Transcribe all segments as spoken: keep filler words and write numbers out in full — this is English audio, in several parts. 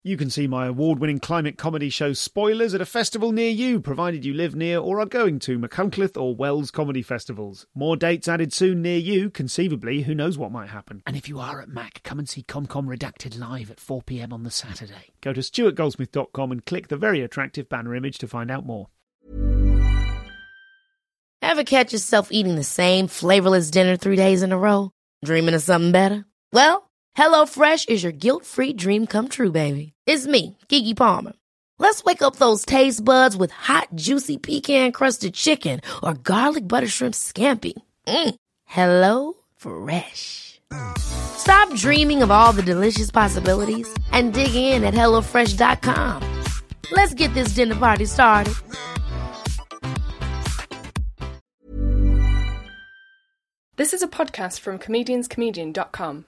You can see my award-winning climate comedy show Spoilers at a festival near you, provided you live near or are going to Machynlleth or Wells comedy festivals. More dates added soon near you. Conceivably, who knows what might happen. And if you are at Mac, come and see ComCom Redacted live at four p.m. on the Saturday. Go to stuart goldsmith dot com and click the very attractive banner image to find out more. Ever catch yourself eating the same flavorless dinner three days in a row? Dreaming of something better? Well, HelloFresh is your guilt-free dream come true, baby. It's me, Keke Palmer. Let's wake up those taste buds with hot, juicy pecan-crusted chicken or garlic butter shrimp scampi. Mm. Hello Fresh. Stop dreaming of all the delicious possibilities and dig in at hello fresh dot com. Let's get this dinner party started. This is a podcast from comedians comedian dot com.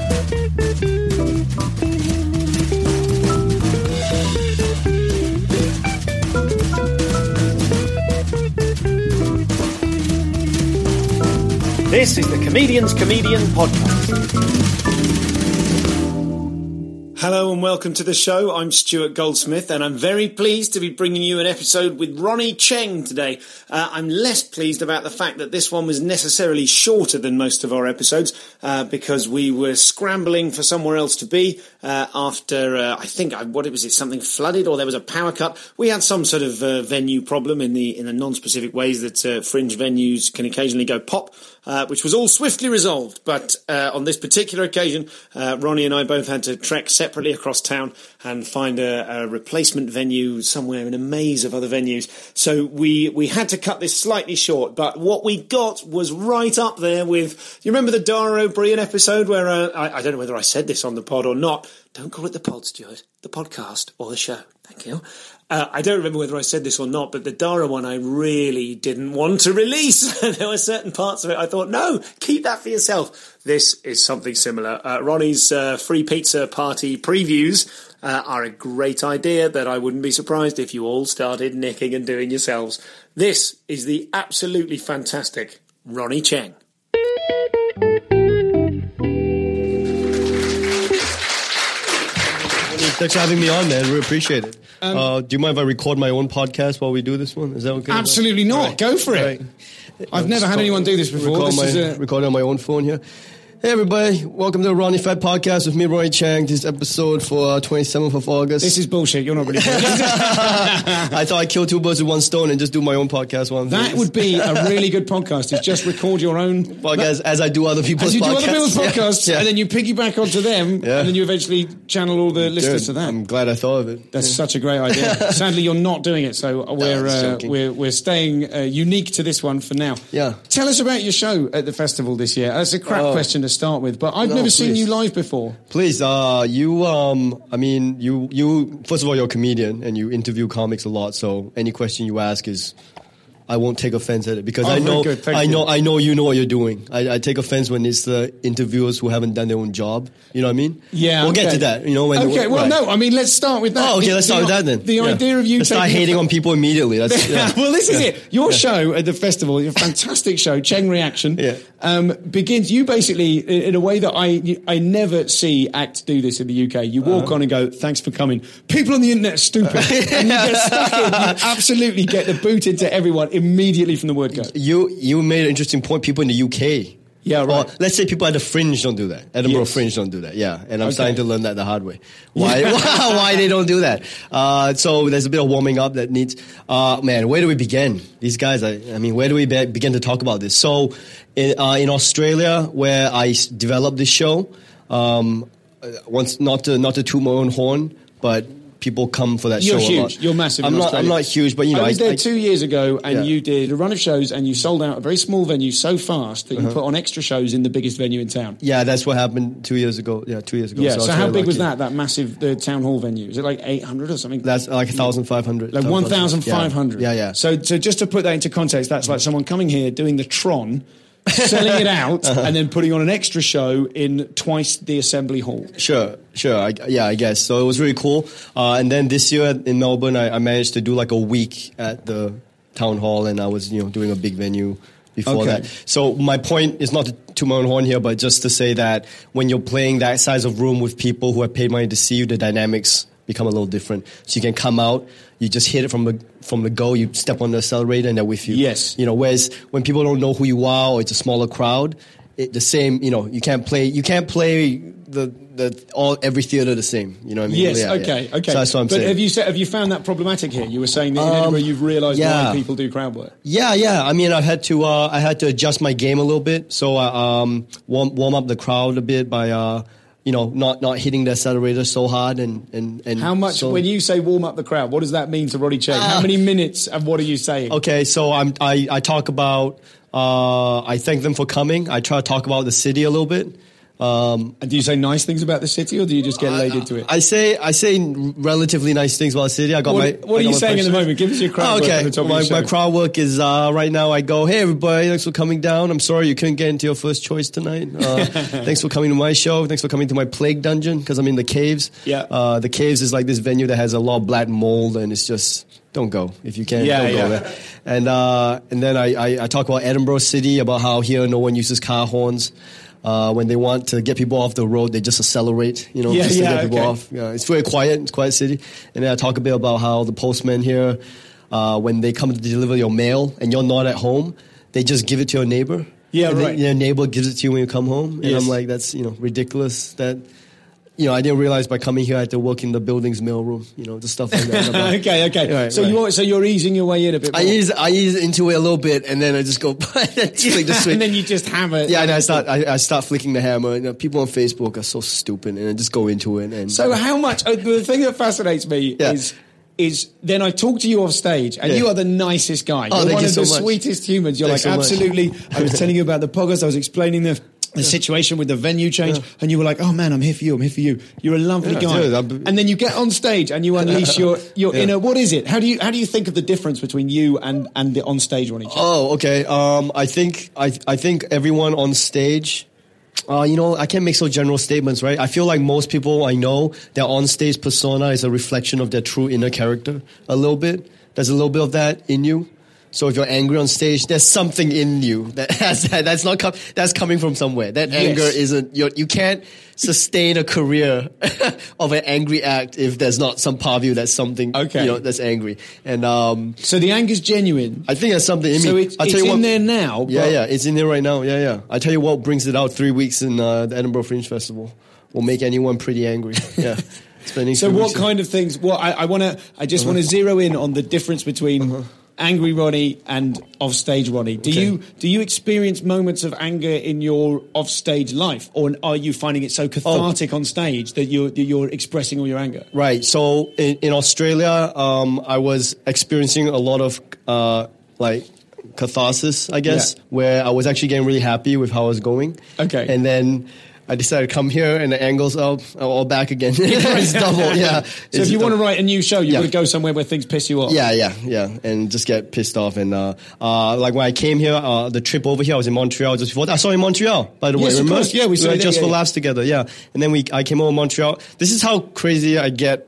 This is the Comedians Comedian Podcast. Hello and welcome to the show. I'm Stuart Goldsmith and I'm very pleased to be bringing you an episode with Ronny Chieng today. Uh, I'm less pleased about the fact that this one was necessarily shorter than most of our episodes uh, because we were scrambling for somewhere else to be uh, after, uh, I think, what it was, it something flooded or there was a power cut. We had some sort of uh, venue problem in the in the non-specific ways that uh, fringe venues can occasionally go pop, uh, which was all swiftly resolved. But uh, on this particular occasion, uh, Ronny and I both had to trek separately separately across town and find a, a replacement venue somewhere in a maze of other venues. So we we had to cut this slightly short, but what we got was right up there with, you remember the Dara O'Brien episode where, uh, I, I don't know whether I said this on the pod or not, don't call it the pod, Stuart, the podcast or the show, thank you. Uh, I don't remember whether I said this or not, but the Dara one I really didn't want to release. There were certain parts of it I thought, no, keep that for yourself. This is something similar. Uh, Ronny's uh, free pizza party previews uh, are a great idea that I wouldn't be surprised if you all started nicking and doing yourselves. This is the absolutely fantastic Ronny Chieng. Thanks for having me on, man. We appreciate it. Um, uh, do you mind if I record my own podcast while we do this one? Is that okay? Absolutely not. Right. Go for it. Right. I've I'll never had anyone do this before. Record, this my, is a... record on my own phone here. Hey everybody, welcome to the Ronny Fed Podcast with me, Ronny Chieng. This is episode for uh, twenty-seventh of August. This is bullshit, you're not really doing it. I thought I'd kill two birds with one stone and just do my own podcast while I'm That would be a really good podcast, is just record your own podcast as I do other people's podcasts. As you do podcasts. other people's podcasts, yeah. And then you piggyback onto them, yeah. And then you eventually channel all the listeners Dude, to that. I'm glad I thought of it. That's yeah. such a great idea. Sadly, you're not doing it, so we're no, uh, we're, we're staying uh, unique to this one for now. Yeah. Tell us about your show at the festival this year. That's a crap oh. question to start with, but I've I've no, never please. seen you live before. Please, uh, you, um, I mean, you, you, first of all, you're a comedian and you interview comics a lot, so any question you ask is, I won't take offense at it because oh, I know, I know, you. I know you know what you're doing. I, I take offense when it's the interviewers who haven't done their own job. You know what I mean? Yeah. We'll okay. get to that. You know when? Okay. Well, right. no. I mean, let's start with that. Oh, okay. The, let's start the, with that then. The yeah. idea of you let's start hating on people immediately. That's, yeah. Well, this is yeah. it. Your yeah. show at the festival, your fantastic show, Chieng Reaction, yeah. um, begins. You basically, in a way that I I never see acts do this in the U K. You walk uh-huh. on and go, "Thanks for coming." People on the internet are stupid, and you get stuck in. You absolutely get the boot into everyone immediately from the word go. You you made an interesting point. People in the U K. Yeah, right. Or let's say people at the Fringe don't do that. Edinburgh yes. Fringe don't do that. Yeah, and I'm okay. starting to learn that the hard way. Why why they don't do that? Uh, so there's a bit of warming up that needs. Uh, man, where do we begin? These guys. I, I mean, where do we be, begin to talk about this? So in, uh, in Australia, where I developed this show, um, once not to not to toot my own horn, but people come for that You're show huge. a lot. You're massive. I'm in not. I'm not huge, but you know, I was there I, two years ago, and yeah. you did a run of shows, and you sold out a very small venue so fast that you uh-huh. put on extra shows in the biggest venue in town. Yeah, that's what happened two years ago. Yeah, two years ago. Yeah. So, so how big lucky. was that? That massive the town hall venue? Is it like eight hundred or something? That's like a thousand five hundred. Like one thousand five hundred. Yeah, yeah. So, so just to put that into context, that's like someone coming here doing the Tron. selling it out uh-huh. and then putting on an extra show in twice the assembly hall. Sure, sure. I, yeah, I guess. So it was really cool. Uh, and then this year in Melbourne, I, I managed to do like a week at the town hall, and I was, you know, doing a big venue before okay. that. So my point is not to toot my own horn here, but just to say that when you're playing that size of room with people who have paid money to see you, the dynamics become a little different. So you can come out, you just hit it from the from the go, you step on the accelerator, and they're with you. Yes. You know, whereas when people don't know who you are or it's a smaller crowd, it, the same, you know, you can't play, you can't play the, the, all, every theater the same. You know what I mean? Yes, yeah, okay, yeah. okay. So that's what I'm but saying. have you, have you found that problematic here? You were saying that in Um, Edinburgh you've realised yeah. why people do crowd work. Yeah, yeah. I mean, I had to, uh, I had to adjust my game a little bit. So I, um, warm, warm up the crowd a bit by, uh, you know, not, not hitting the accelerator so hard and, and, and How much, so, when you say warm up the crowd, what does that mean to Ronnie Cheng? Uh, How many minutes and what are you saying? Okay, so I'm, I, I talk about, uh, I thank them for coming. I try to talk about the city a little bit. Um, And do you say nice things about the city or do you just get laid into it? I say I say relatively nice things about the city. I got What, my. what I are got you my saying at the press- moment? Give us your crowd Oh, work okay, at the top my, of your my show. crowd work is uh, right now. I go, hey everybody, thanks for coming down. I'm sorry you couldn't get into your first choice tonight. Uh, thanks for coming to my show. Thanks for coming to my plague dungeon because I'm in the caves. Yeah. Uh, the caves is like this venue that has a lot of black mold and it's just don't go if you can. Yeah, don't yeah. go there. And uh, and then I, I I talk about Edinburgh City, about how here no one uses car horns. Uh, when they want to get people off the road, they just accelerate, you know, Yeah, just to yeah, get people okay. off. Yeah, it's very quiet. It's a quiet city. And then I talk a bit about how the postmen here, uh, when they come to deliver your mail and you're not at home, they just give it to your neighbor. Yeah, and then right. your neighbor gives it to you when you come home. And Yes. I'm like, that's, you know, ridiculous. That, you know, I didn't realize by coming here I had to work in the building's mailroom, you know, the stuff like that. okay, okay. Right, so right. you are, so you're easing your way in a bit more. I ease, I ease into it a little bit and then I just go, flick the switch. and then you just have it. Yeah, and I start, I, I start flicking the hammer. You know, people on Facebook are so stupid, and I just go into it. And So how much? Uh, the thing that fascinates me Yeah. is is then I talk to you off stage, and Yeah. you are the nicest guy. Oh, You're thank one you of so the much. sweetest humans. You're Thanks like so much. absolutely. I was telling you about the podcast. I was explaining the. The situation with the venue change, and you were like, "Oh man, I'm here for you. I'm here for you. You're a lovely Yeah, guy." dude, I'm- and then you get on stage and you unleash your your Yeah. inner. What is it? How do you how do you think of the difference between you and and the on stage Ronnie Cheng? Oh, okay. Um, I think I I think everyone on stage. Uh, you know, I can't make so general statements, right? I feel like most people I know, their on-stage persona is a reflection of their true inner character. A little bit. There's a little bit of that in you. So if you're angry on stage, there's something in you that has that. That's not com- that's coming from somewhere. That Yes. anger isn't. You're, you can't sustain a career of an angry act if there's not some part of you that's something. Okay. You know, that's angry. And um, So the anger's genuine. I think there's something in So me. it's, I'll it's tell you in what, there now. yeah, but- yeah, it's in there right now. Yeah, yeah. I tell you what brings it out. Three weeks in uh, the Edinburgh Fringe Festival will make anyone pretty angry. Yeah. Spending So three what weeks- kind of things? Well, I, I want to. I just want to zero in on the difference between angry Ronnie and offstage Ronnie. Do Okay. you do you experience moments of anger in your offstage life, or are you finding it so cathartic on stage that you're that you're expressing all your anger? Right. So in, in Australia, um, I was experiencing a lot of uh, like catharsis, I guess, Yeah. where I was actually getting really happy with how I was going. Okay. And then I decided to come here, and the angles are all back again. It's double. Yeah. So if you want to write a new show, you Yeah. got to go somewhere where things piss you off. Yeah, yeah, yeah, and just get pissed off. And uh, uh, like when I came here, uh, the trip over here, I was in Montreal just before. I saw you in Montreal, by the way. Yes, of remember? course. Yeah, we saw were you there, just yeah, for yeah. laughs together. Yeah, and then we, I came over to Montreal. This is how crazy I get.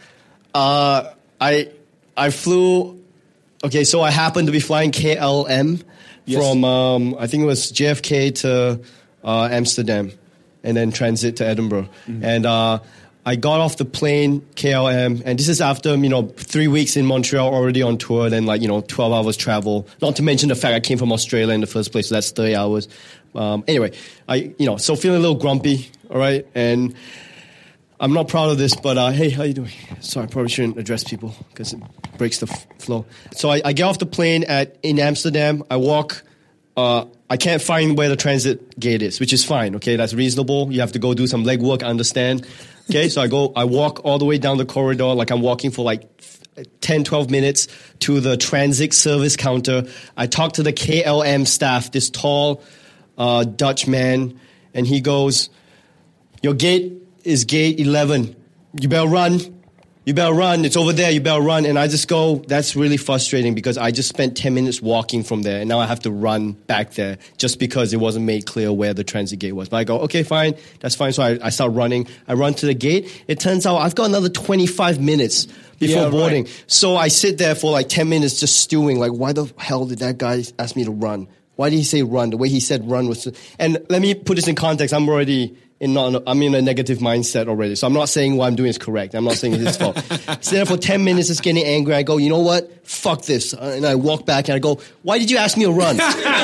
Uh, I, I flew. Okay, so I happened to be flying K L M Yes. from um, I think it was J F K to uh, Amsterdam, and then transit to Edinburgh. Mm-hmm. And uh, I got off the plane, K L M, and this is after, you know, three weeks in Montreal already on tour, then like, you know, twelve hours travel. Not to mention the fact I came from Australia in the first place, so that's thirty hours. Um, anyway, I, you know, so feeling a little grumpy, all right? And I'm not proud of this, but uh, hey, how you doing? Sorry, I probably shouldn't address people because it breaks the f- flow. So I, I get off the plane at in Amsterdam. I walk. Uh, I can't find where the transit gate is, which is fine. Okay, that's reasonable. You have to go do some legwork. I understand. Okay, so I go. I walk all the way down the corridor, like I'm walking for like ten, twelve minutes to the transit service counter. I talk to the K L M staff. This tall uh, Dutch man, and he goes, "Your gate is gate eleven. You better run. You better run. It's over there. You better run." And I just go, that's really frustrating because I just spent ten minutes walking from there, and now I have to run back there just because it wasn't made clear where the transit gate was. But I go, okay, fine. That's fine. So I, I start running. I run to the gate. It turns out I've got another twenty-five minutes before Yeah, right. boarding. So I sit there for like ten minutes just stewing. Like, why the hell did that guy ask me to run? Why did he say run? The way he said run was... And let me put this in context. I'm already in not, I'm in a negative mindset already. So I'm not saying what I'm doing is correct. I'm not saying it's his fault. So there for ten minutes, it's getting angry. I go, you know what? Fuck this. And I walk back and I go, why did you ask me to run?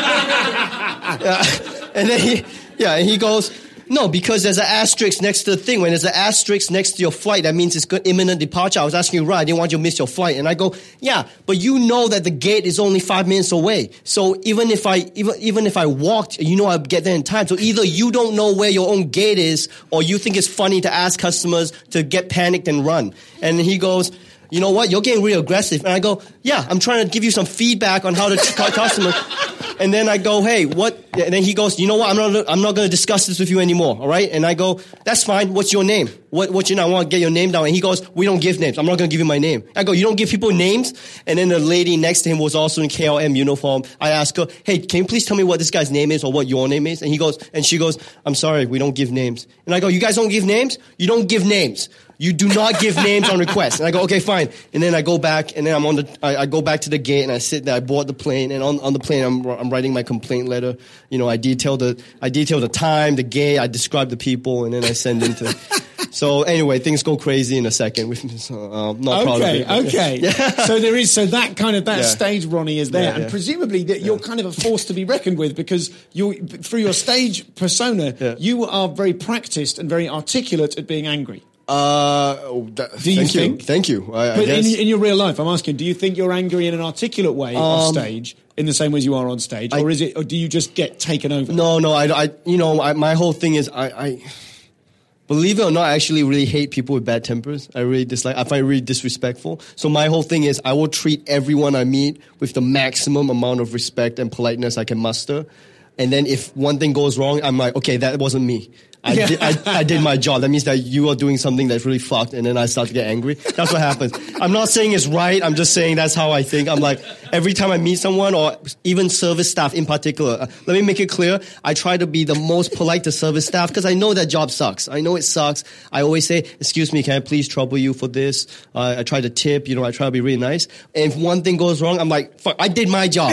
uh, and then he, yeah, and he goes, no, because there's an asterisk next to the thing. When there's an asterisk next to your flight, that means it's good, imminent departure. I was asking you to run. I didn't want you to miss your flight. And I go, yeah, but you know that the gate is only five minutes away. So even if I, even, even if I walked, you know I'd get there in time. So either you don't know where your own gate is, or you think it's funny to ask customers to get panicked and run. And he goes, you know what? You're getting real aggressive. And I go, yeah, I'm trying to give you some feedback on how to talk to customers. And then I go, hey, what? And then he goes, you know what? I'm not, I'm not going to discuss this with you anymore. All right. And I go, that's fine. What's your name? What, what's your name? I want to get your name down. And he goes, we don't give names. I'm not going to give you my name. I go, you don't give people names? And then the lady next to him was also in K L M uniform. I asked her, hey, can you please tell me what this guy's name is or what your name is? And he goes, and she goes, I'm sorry, we don't give names. And I go, you guys don't give names? You don't give names. You do not give names on request. And I go, okay, fine. And then I go back, and then I'm on the, I, I go back to the gate, and I sit there. I board the plane, and on, on the plane, I'm, I'm writing my complaint letter. You know, I detail the, I detail the time, the gate, I describe the people, and then I send them to. So anyway, things go crazy in a second. So, uh, I'm not okay, proud of it. Okay, yeah. So there is, so that kind of, that yeah. stage, Ronnie, is there. Yeah, and yeah. presumably that you're yeah. kind of a force to be reckoned with, because you, through your stage persona, yeah. you are very practiced and very articulate at being angry. Uh, oh, that, do you thank think? You. Thank you. I, but I guess. In, in your real life, I'm asking, do you think you're angry in an articulate way um, off stage, in the same way as you are on stage, I, or is it, or do you just get taken over? No, no. I, I you know, I, my whole thing is, I, I, believe it or not, I actually really hate people with bad tempers. I really dislike. I find it really disrespectful. So my whole thing is, I will treat everyone I meet with the maximum amount of respect and politeness I can muster. And then if one thing goes wrong, I'm like, okay, that wasn't me. I, yeah. did, I, I did my job. That means that you are doing something that's really fucked, and then I start to get angry. That's what happens. I'm not saying it's right. I'm just saying that's how I think. I'm like, every time I meet someone, or even service staff in particular, uh, let me make it clear. I try to be the most polite to service staff because I know that job sucks. I know it sucks. I always say, excuse me, can I please trouble you for this? Uh, I try to tip, you know, I try to be really nice. And if one thing goes wrong, I'm like, fuck, I did my job.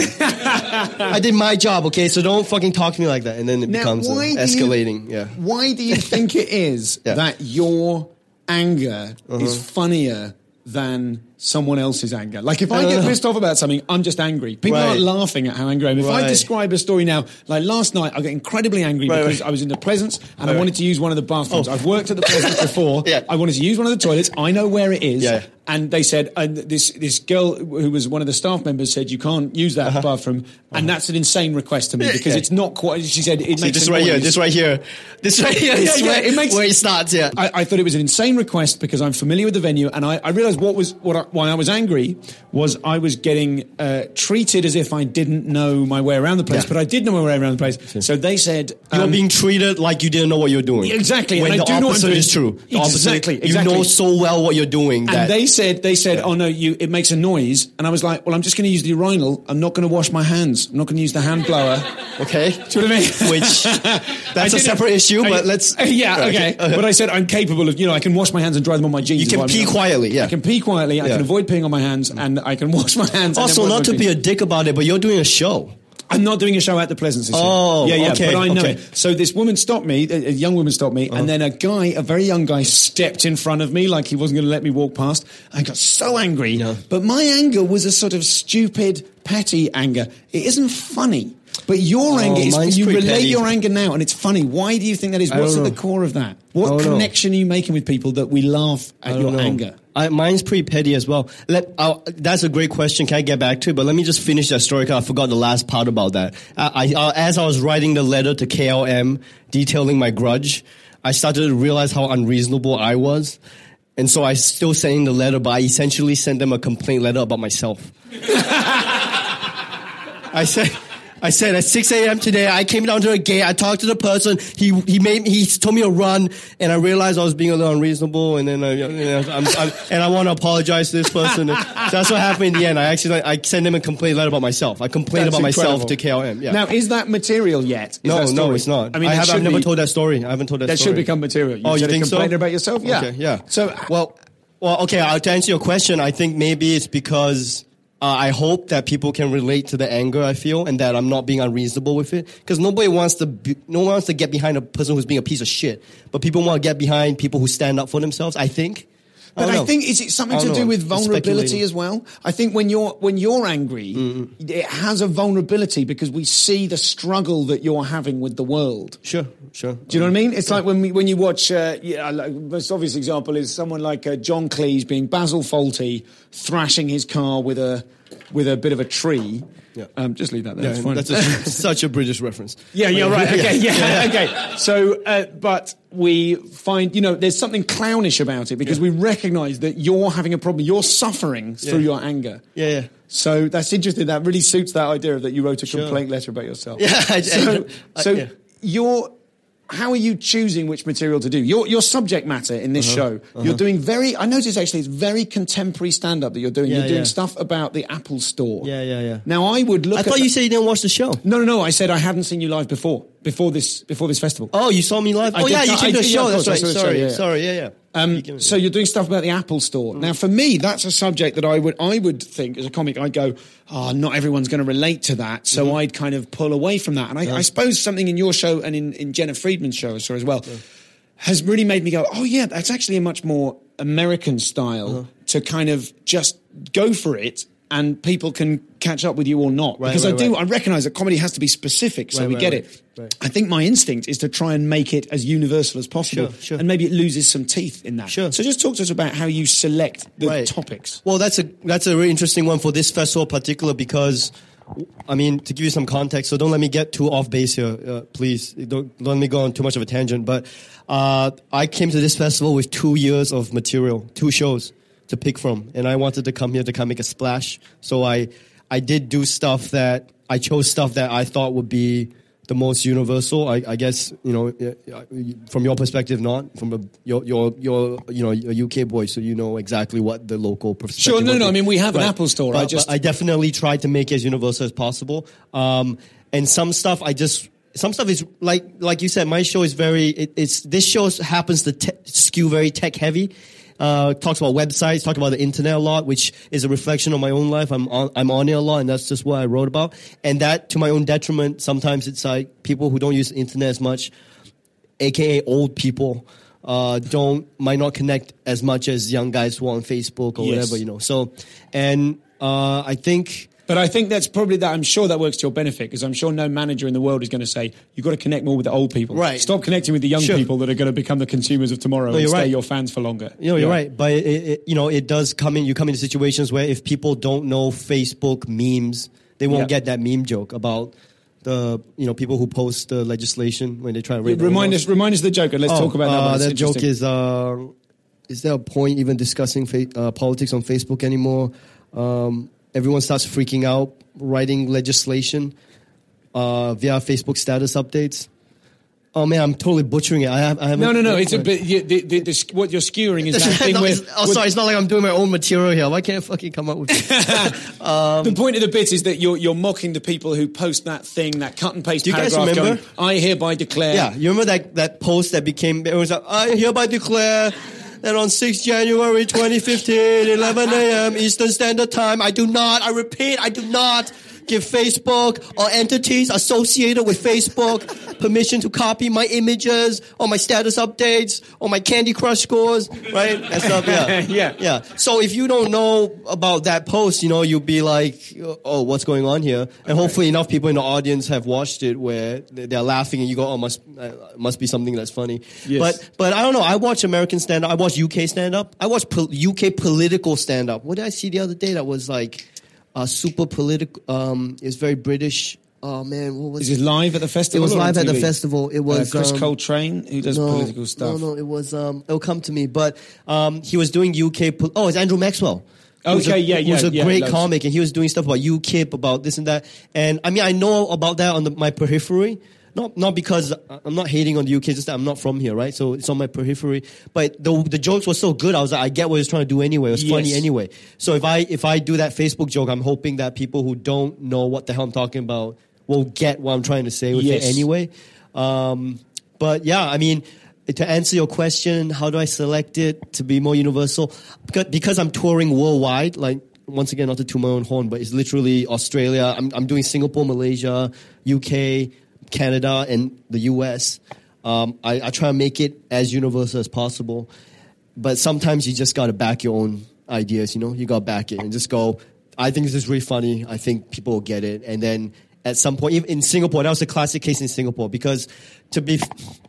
I did my job, okay? So don't fucking talk to me like that. And then it now, becomes uh, escalating. You, yeah. Why do you think it is yeah. that your anger uh-huh. is funnier than someone else's anger? Like, if I, I get know. pissed off about something, I'm just angry. People right. aren't laughing at how angry I am. If right. I describe a story now, like last night, I got incredibly angry right, because right. I was in the Pleasance and right. I wanted to use one of the bathrooms. Oh. I've worked at the Pleasance before. yeah. I wanted to use one of the toilets. I know where it is. Yeah. And they said, and this this girl who was one of the staff members said, you can't use that uh-huh. bathroom. Uh-huh. And that's an insane request to me because yeah. it's not quite, she said, it See, makes this a right noise. here, this right here, this right here, yeah, yeah, where, it makes, where it starts, yeah. I, I thought it was an insane request because I'm familiar with the venue, and I, I realised what was what I, why I was angry was I was getting uh, treated as if I didn't know my way around the place, yeah. but I did know my way around the place. So they said... You're um, being treated like you didn't know what you're doing. Exactly. When and the I do know what I'm opposite doing. is true. The exactly, opposite, exactly. You know so well what you're doing. That, and they said, they said, yeah. oh no, you, it makes a noise. And I was like, well, I'm just going to use the urinal. I'm not going to wash my hands. I'm not going to use the hand blower. Okay. Do you know what I mean? Which, that's a separate issue, I, but let's... Uh, yeah, okay. okay. But I said I'm capable of, you know, I can wash my hands and dry them on my jeans. You can pee quietly, yeah. I can pee quietly, I yeah. can avoid peeing on my hands, and I can wash my hands. Also, not to be a dick about it, but you're doing a show. I'm not doing a show at the Pleasance. Oh, yeah, yeah, okay, but I know okay. it. So this woman stopped me, a young woman stopped me, uh-huh. and then a guy, a very young guy, stepped in front of me like he wasn't going to let me walk past. I got so angry, yeah. but my anger was a sort of stupid, petty anger. It isn't funny. But your oh, anger is, you relate petty. your anger now, and it's funny. Why do you think that is? What's at the core of that? What connection know. are you making with people that we laugh at your know. anger? I, mine's pretty petty as well. Let, uh, that's a great question. Can I get back to it? But let me just finish that story because I forgot the last part about that. I, I, as I was writing the letter to K L M detailing my grudge, I started to realize how unreasonable I was. And so I still sent in the letter, but I essentially sent them a complaint letter about myself. I said... I said at six a.m. today, I came down to a gate, I talked to the person, he he made he told me to run, and I realized I was being a little unreasonable, and then I, you know, I'm, I'm, and I want to apologize to this person. And so that's what happened in the end. I actually I sent him a complaint letter about myself. I complained that's about incredible. myself to K L M. Yeah. Now, is that material yet? Is no, that no, it's not. I mean, I have, I've never be, told that story. I haven't told that, that story. That should become material. You oh, you think a complaint so? about yourself? Yeah. Okay, yeah. So, well, well, okay. Uh, to answer your question, I think maybe it's because Uh, I hope that people can relate to the anger I feel and that I'm not being unreasonable with it. Because nobody wants to be, no one wants to get behind a person who's being a piece of shit. But people want to get behind people who stand up for themselves, I think. But I, I think, is it something to know. do with It's vulnerability speculating. as well? I think when you're when you're angry, mm-hmm. it has a vulnerability because we see the struggle that you're having with the world. Sure, sure. Do you know what I mean? It's like when we, when you watch, uh, yeah, like, the most obvious example is someone like uh, John Cleese being Basil Fawlty thrashing his car with a with a bit of a tree. Yeah. Um, just leave that there. Yeah, it's fine. that's a, such a British reference. Yeah, yeah, right. Okay, yeah, okay. So, uh, but we find, you know, there's something clownish about it because yeah. we recognise that you're having a problem. You're suffering through yeah. your anger. Yeah, yeah. So that's interesting. That really suits that idea of that you wrote a sure. complaint letter about yourself. Yeah. I, so, I, so yeah. you're. How are you choosing which material to do? Your your subject matter in this uh-huh, show, uh-huh. you're doing very, I notice actually it's very contemporary stand-up that you're doing. Yeah, you're doing yeah. stuff about the Apple Store. Yeah, yeah, yeah. Now I would look I at... thought you said you didn't watch the show. No, no, no. I said I hadn't seen you live before, before this before this festival. Oh, you saw me live? I oh, did- yeah, you I came to the did, show. yeah, of That's right. course, I saw the show, Sorry, yeah, yeah. sorry, yeah, yeah. Um, You can- so you're doing stuff about the Apple Store. Mm. Now, for me, that's a subject that I would I would think as a comic, I'd go, oh, not everyone's going to relate to that, so Mm-hmm. I'd kind of pull away from that. And I, Yeah. I suppose something in your show and in, in Jenna Friedman's show I saw as well has really made me go, oh yeah, that's actually a much more American style Uh-huh. to kind of just go for it. And people can catch up with you or not. Right, because right, I do, right. I recognise that comedy has to be specific, so Right, we right, get right, it. right. I think my instinct is to try and make it as universal as possible. Sure, sure. And maybe it loses some teeth in that. Sure. So just talk to us about how you select the Right. topics. Well, that's a that's a really interesting one for this festival in particular because, I mean, to give you some context, so don't let me get too off base here, uh, please. Don't, don't let me go on too much of a tangent. But uh, I came to this festival with two years of material, two shows to pick from, and I wanted to come here to kind of make a splash. So I I did do stuff that I chose stuff that I thought would be the most universal. I, I guess, you know, from your perspective, not from a, your your your you know a U K boy, so you know exactly what the local perspective. Sure, no, would no. be. I mean, we have an Right. Apple Store. But, I just but I definitely tried to make it as universal as possible. Um, and some stuff I just some stuff is like like you said. My show is very. It, it's this show happens to te- skew very tech heavy. Uh, talks about websites, talks about the internet a lot, which is a reflection of my own life. I'm on, I'm on it a lot, and that's just what I wrote about. And that, to my own detriment, sometimes it's like people who don't use the internet as much, aka old people, uh, don't might not connect as much as young guys who are on Facebook or Yes. whatever, you know. So, and uh, I think. But I think that's probably that. I'm sure that works to your benefit because I'm sure no manager in the world is going to say you've got to connect more with the old people. Right. Stop connecting with the young Sure. people that are going to become the consumers of tomorrow No, and you're stay right. your fans for longer. You know, you're Yeah. right, but it, it, you know, it does come in. You come into situations where if people don't know Facebook memes, they won't Yeah. get that meme joke about the you know people who post the legislation when they try to raid. Remind us, remind us the joke, and let's Oh, talk about that. uh, one. It's that joke interesting. is: uh, is there a point even discussing fa- uh, politics on Facebook anymore? Um, everyone starts freaking out, writing legislation uh, via Facebook status updates. Oh man, I'm totally butchering it. I have. I haven't. No, no, no. It's a bit. You, the, the, the, what you're skewering is that thing No, where. it's- oh, sorry. It's not like I'm doing my own material here. Why can't I fucking come up with it? The point of the bit is that you're you're mocking the people who post that thing, that cut and paste Do you guys paragraph. remember? Going, I hereby declare. Yeah, you remember that, that post that became, it was like, I hereby declare that on sixth of January twenty fifteen, eleven a.m. Eastern Standard Time, I do not, I repeat, I do not give Facebook or entities associated with Facebook permission to copy my images or my status updates or my Candy Crush scores, right? That stuff, yeah. Yeah. Yeah. So if you don't know about that post, you know, you'll be like, oh, what's going on here? And hopefully enough people in the audience have watched it where they're laughing and you go, oh, must, uh, must be something that's funny. Yes. But, but I don't know. I watch American stand-up. I watch U K stand-up. I watch po- U K political stand-up. What did I see the other day that was like, uh, super political, um, it's very British. Oh man, what was Is it live at the It festival? was or on live at the T V? festival. It was uh, Chris um, Coltrane, who does no, political stuff. No, no, it was. Um, it'll come to me. But um, he was doing U K. Po- oh, it's Andrew Maxwell. Who's Okay, a, yeah, yeah, who's a yeah, great loads. comic, and he was doing stuff about UKIP, about this and that. And I mean, I know about that on the, my periphery. Not not because I'm not hating on the U K, just that I'm not from here, right? So it's on my periphery. But the the jokes were so good, I was like, I get what he's trying to do anyway. It was funny Yes. anyway. So if I if I do that Facebook joke, I'm hoping that people who don't know what the hell I'm talking about will get what I'm trying to say with Yes. it anyway. Um, but yeah, I mean, to answer your question, how do I select it to be more universal? Because, because I'm touring worldwide, like once again, not to toot my own horn, but it's literally Australia. I'm, I'm doing Singapore, Malaysia, U K, Canada, and the U S. Um, I, I try to make it as universal as possible. But sometimes you just got to back your own ideas, you know? You got to back it and just go, I think this is really funny. I think people will get it. And then at some point, even in Singapore, that was a classic case in Singapore because to be,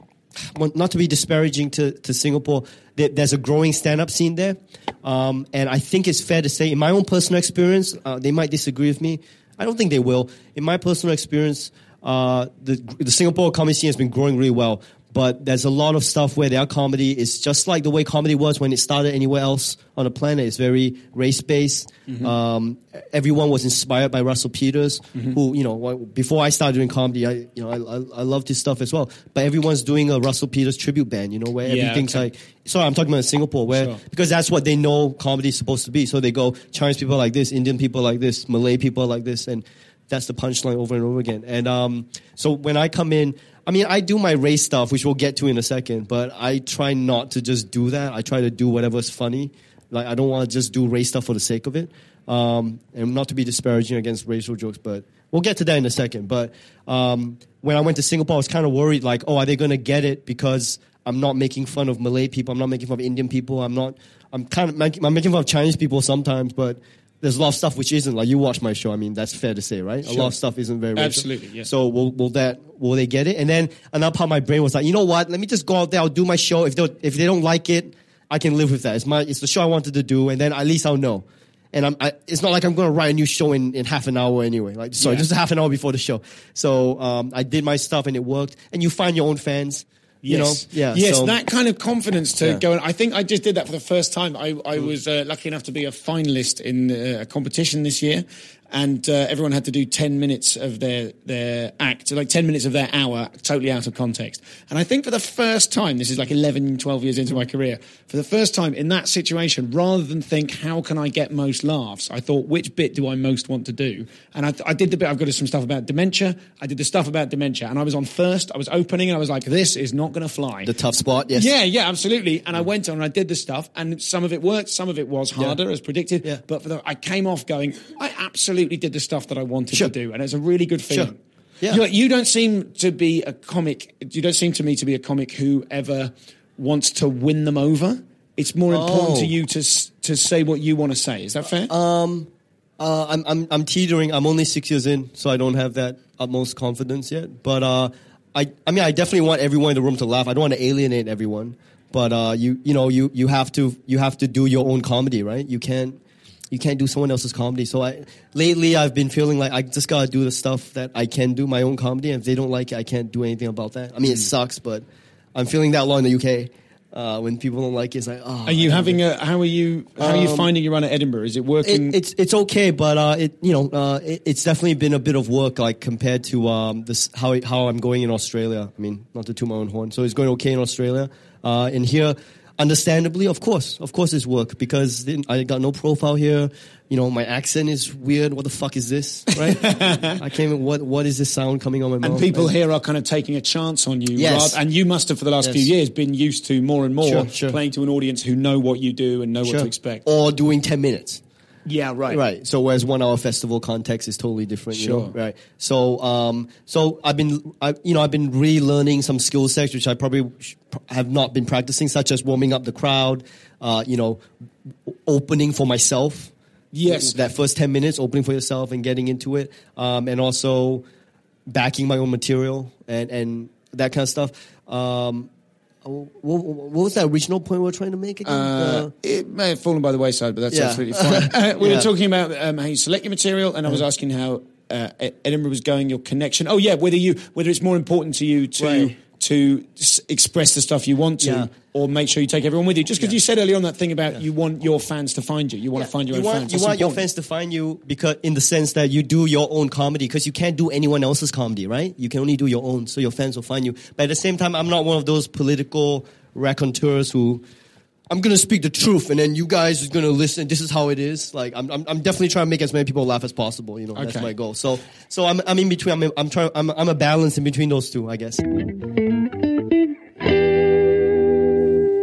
not to be disparaging to, to Singapore, there, there's a growing stand-up scene there. Um, and I think it's fair to say, in my own personal experience, uh, they might disagree with me. I don't think they will. In my personal experience, uh, the, the Singapore comedy scene has been growing really well. But there's a lot of stuff where their comedy is just like the way comedy was when it started anywhere else on the planet. It's very race-based. Mm-hmm. Um, everyone was inspired by Russell Peters, mm-hmm. who, you know, before I started doing comedy, I, you know, I, I loved his stuff as well. But everyone's doing a Russell Peters tribute band, you know, where yeah, everything's okay. like, sorry, I'm talking about Singapore, where, sure. because that's what they know comedy is supposed to be. So they go, Chinese people like this, Indian people like this, Malay people like this, and that's the punchline over and over again. And um, so when I come in, I mean, I do my race stuff, which we'll get to in a second, but I try not to just do that. I try to do whatever's funny. Like, I don't want to just do race stuff for the sake of it. Um, and not to be disparaging against racial jokes, but we'll get to that in a second. But um, when I went to Singapore, I was kind of worried, like, oh, are they going to get it because I'm not making fun of Malay people, I'm not making fun of Indian people, I'm not, I'm kind of making, I'm making fun of Chinese people sometimes, but there's a lot of stuff which isn't, like, you watch my show, I mean, that's fair to say, right? Sure. A lot of stuff isn't very racial. Absolutely, yeah. So will, will that, will they get it? And then another part of my brain was like, you know what, let me just go out there, I'll do my show. If they if they don't like it, I can live with that. It's my, it's the show I wanted to do, and then at least I'll know. And I'm, I, it's not like I'm going to write a new show in, in half an hour anyway. Like, sorry, yeah. just half an hour before the show. So um, I did my stuff and it worked. And you find your own fans. You yes. know? Yeah. Yes, so, that kind of confidence to yeah. go. And I think I just did that for the first time. I, I mm. was uh, lucky enough to be a finalist in uh, a competition this year. And uh, everyone had to do ten minutes of their, their act, like ten minutes of their hour, totally out of context. And I think for the first time, this is like eleven, twelve years into my career, for the first time in that situation, rather than think, how can I get most laughs, I thought, which bit do I most want to do? And I, I did the bit, I've got some stuff about dementia. I did the stuff about dementia. And I was on first, I was opening, and I was like, this is not going to fly. The tough spot, yes. Yeah, yeah, absolutely. And I went on and I did the stuff, and some of it worked, some of it was harder, yeah. as predicted. Yeah. But for the, I came off going, I absolutely did the stuff that I wanted sure. to do, and it's a really good feeling. Sure. Yeah. You, you don't seem to be a comic. You don't seem to me to be a comic who ever wants to win them over. It's more oh. important to you to to say what you want to say. Is that fair? Um, uh, I'm I'm I'm teetering. I'm only six years in, so I don't have that utmost confidence yet. But uh, I I mean, I definitely want everyone in the room to laugh. I don't want to alienate everyone. But uh, you you know you you have to you have to do your own comedy, right? You can't. You can't do someone else's comedy. So I, lately I've been feeling like I just gotta do the stuff that I can do, my own comedy. And if they don't like it, I can't do anything about that. I mean, it sucks, but I'm feeling that a lot in the U K. Uh, when people don't like it, it's like, oh. Are you having a, how are you, how are you um, finding your run at Edinburgh? Is it working? It, it's, it's okay, but, uh, it, you know, uh, it, it's definitely been a bit of work, like, compared to, um, this, how, how I'm going in Australia. I mean, not to toot my own horn. So it's going okay in Australia. Uh, in here, understandably, of course, of course it's work, because I got no profile here. You know, my accent is weird. What the fuck is this, right? I can't even, what, what is this sound coming on my mouth? And people right? here are kind of taking a chance on you. Yes. Rather, and you must have, for the last yes. few years, been used to more and more sure, sure. playing to an audience who know what you do and know sure. what to expect. Or doing ten minutes. Yeah, right. Right. So whereas one hour festival context is totally different, sure. you know? Right. So, um, so I've been, I, you know, I've been relearning some skill sets which I probably have not been practicing, such as warming up the crowd, uh, you know, opening for myself. Yes. That first ten minutes, opening for yourself and getting into it. Um, and also backing my own material and, and that kind of stuff. Um, What, what was that original point we were trying to make again? Uh, uh, it may have fallen by the wayside, but that's yeah. absolutely fine. Uh, we yeah. were talking about um, how you select your material, and I was asking how uh, Edinburgh was going, your connection. Oh, yeah, whether you whether it's more important to you to right. to s- express the stuff you want to, yeah. or make sure you take everyone with you. Just because yeah. you said earlier on that thing about yeah. you want your fans to find you, you want yeah. to find your you own want, fans. You That's want your important. fans to find you because, in the sense that you do your own comedy, because you can't do anyone else's comedy, right? You can only do your own, so your fans will find you. But at the same time, I'm not one of those political raconteurs who, I'm going to speak the truth and then you guys are going to listen. This is how it is. Like, I'm, I'm, I'm definitely trying to make as many people laugh as possible. You know, okay. That's my goal. So, so I'm, I'm in between. I'm, I'm trying, I'm, I'm a balance in between those two, I guess.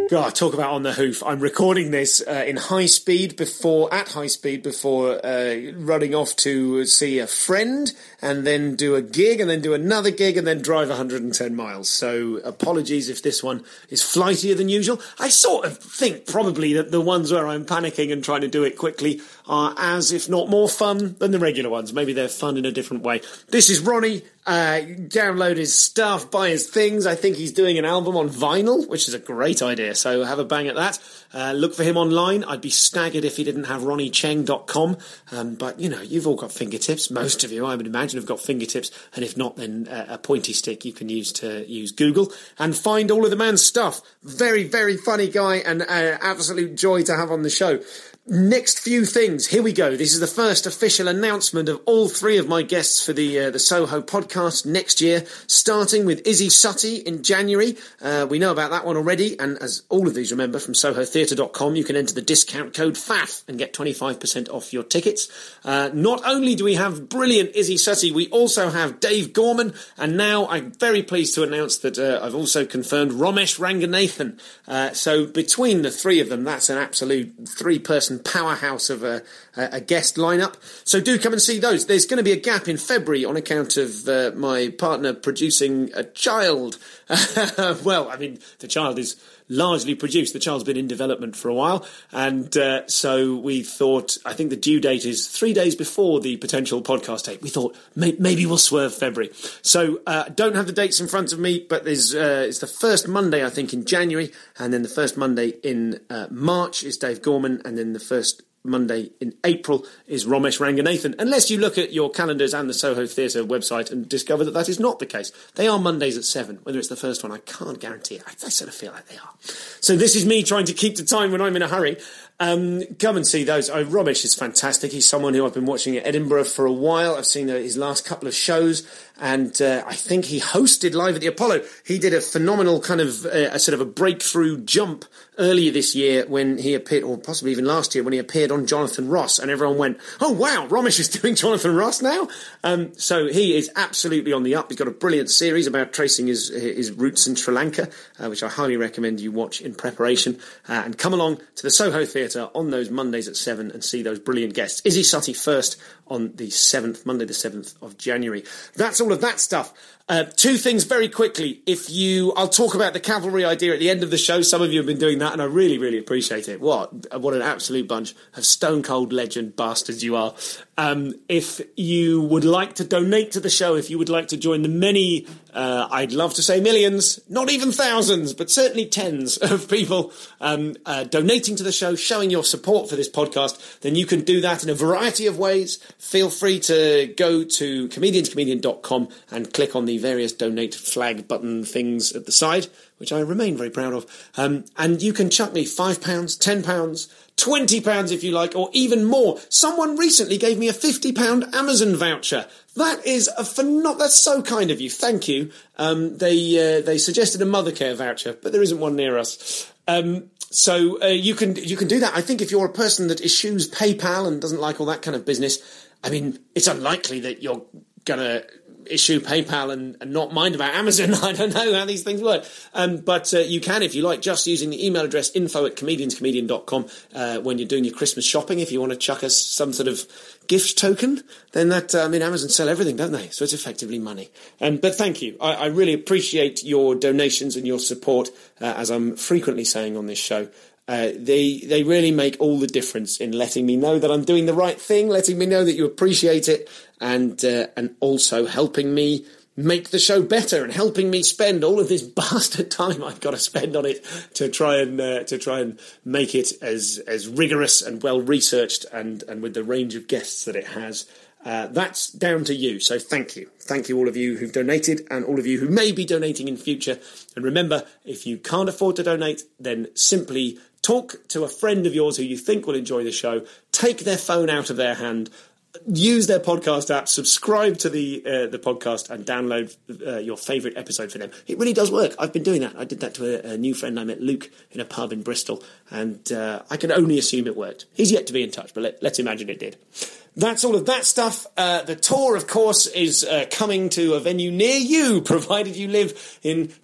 God, talk about on the hoof. I'm recording this uh, in high speed before, at high speed before uh, running off to see a friend and then do a gig and then do another gig and then drive one hundred ten miles. So apologies if this one is flightier than usual. I sort of think probably that the ones where I'm panicking and trying to do it quickly are as, if not more fun than the regular ones. Maybe they're fun in a different way. This is Ronnie. Uh, download his stuff, buy his things. I think he's doing an album on vinyl, which is a great idea. So have a bang at that. Uh, look for him online. I'd be staggered if he didn't have ronnie cheng dot com. Um, but, you know, you've all got fingertips. Most of you, I would imagine, have got fingertips. And if not, then uh, a pointy stick you can use to use Google and find all of the man's stuff. Very, very funny guy and uh, absolute joy to have on the show. Next few things. Here we go. This is the first official announcement of all three of my guests for the uh, the Soho podcast next year, starting with Izzy Suttie in January. Uh, we know about that one already, and as all of these remember from soho theatre dot com, you can enter the discount code F A F and get twenty-five percent off your tickets. Uh, not only do we have brilliant Izzy Suttie, we also have Dave Gorman, and now I'm very pleased to announce that uh, I've also confirmed Romesh Ranganathan. Uh, so between the three of them, that's an absolute three-person powerhouse of a, a guest lineup. So do come and see those. There's going to be a gap in February on account of uh, my partner producing a child. Well, I mean, the child is largely produced. The child's been in development for a while. And uh, so we thought, I think the due date is three days before the potential podcast date. We thought may- maybe we'll swerve February. So uh, don't have the dates in front of me, but there's uh, it's the first Monday, I think, in January. And then the first Monday in uh, March is Dave Gorman. And then the first Monday in April is Romesh Ranganathan, unless you look at your calendars and the Soho Theatre website and discover that that is not the case. They are Mondays at seven. Whether it's the first one, I can't guarantee it. I, I sort of feel like they are. So this is me trying to keep the time when I'm in a hurry. Um, come and see those. Oh, Romesh is fantastic. He's someone who I've been watching at Edinburgh for a while. I've seen uh, his last couple of shows, and uh, I think he hosted Live at the Apollo. He did a phenomenal kind of uh, a sort of a breakthrough jump earlier this year when he appeared, or possibly even last year when he appeared on Jonathan Ross, and everyone went, "Oh wow, Romesh is doing Jonathan Ross now." Um, so he is absolutely on the up. He's got a brilliant series about tracing his his roots in Sri Lanka, uh, which I highly recommend you watch in preparation. Uh, and come along to the Soho Theatre on those Mondays at seven and see those brilliant guests. Izzy Suttie first on the seventh, Monday the seventh of January. That's all of that stuff. Uh, two things very quickly. If you, I'll talk about the cavalry idea at the end of the show. Some of you have been doing that, and I really, really appreciate it. What, what an absolute bunch of stone cold legend bastards you are. Um, if you would like to donate to the show, if you would like to join the many, uh, I'd love to say millions, not even thousands, but certainly tens of people um, uh, donating to the show, showing your support for this podcast, then you can do that in a variety of ways. Feel free to go to comedians comedian dot com and click on the various donate flag button things at the side, which I remain very proud of. Um, and you can chuck me five pounds, ten pounds, twenty pounds if you like, or even more. Someone recently gave me a fifty pound Amazon voucher. That is a phenom- that's so kind of you. Thank you. Um, they uh, they suggested a Mothercare voucher, but there isn't one near us. Um, so uh, you can you can do that. I think if you're a person that eschews PayPal and doesn't like all that kind of business, I mean, it's unlikely that you're gonna issue PayPal and, and not mind about Amazon. I don't know how these things work. Um, but uh, you can, if you like, just using the email address info at comedians comedian dot com uh, when you're doing your Christmas shopping. If you want to chuck us some sort of gift token, then that, uh, I mean, Amazon sell everything, don't they? So it's effectively money. Um, but thank you. I, I really appreciate your donations and your support, uh, as I'm frequently saying on this show. Uh, they they really make all the difference in letting me know that I'm doing the right thing, letting me know that you appreciate it, and uh, and also helping me make the show better and helping me spend all of this bastard time I've got to spend on it to try and uh, to try and make it as as rigorous and well researched and and with the range of guests that it has. Uh, that's down to you. So thank you. Thank you all of you who've donated and all of you who may be donating in future. And remember, if you can't afford to donate, then simply talk to a friend of yours who you think will enjoy the show, take their phone out of their hand, use their podcast app, subscribe to the uh, the podcast and download uh, your favourite episode for them. It really does work. I've been doing that. I did that to a, a new friend I met, Luke, in a pub in Bristol, and uh, I can only assume it worked. He's yet to be in touch, but let, let's imagine it did. That's all of that stuff. Uh, the tour, of course, is uh, coming to a venue near you, provided you live in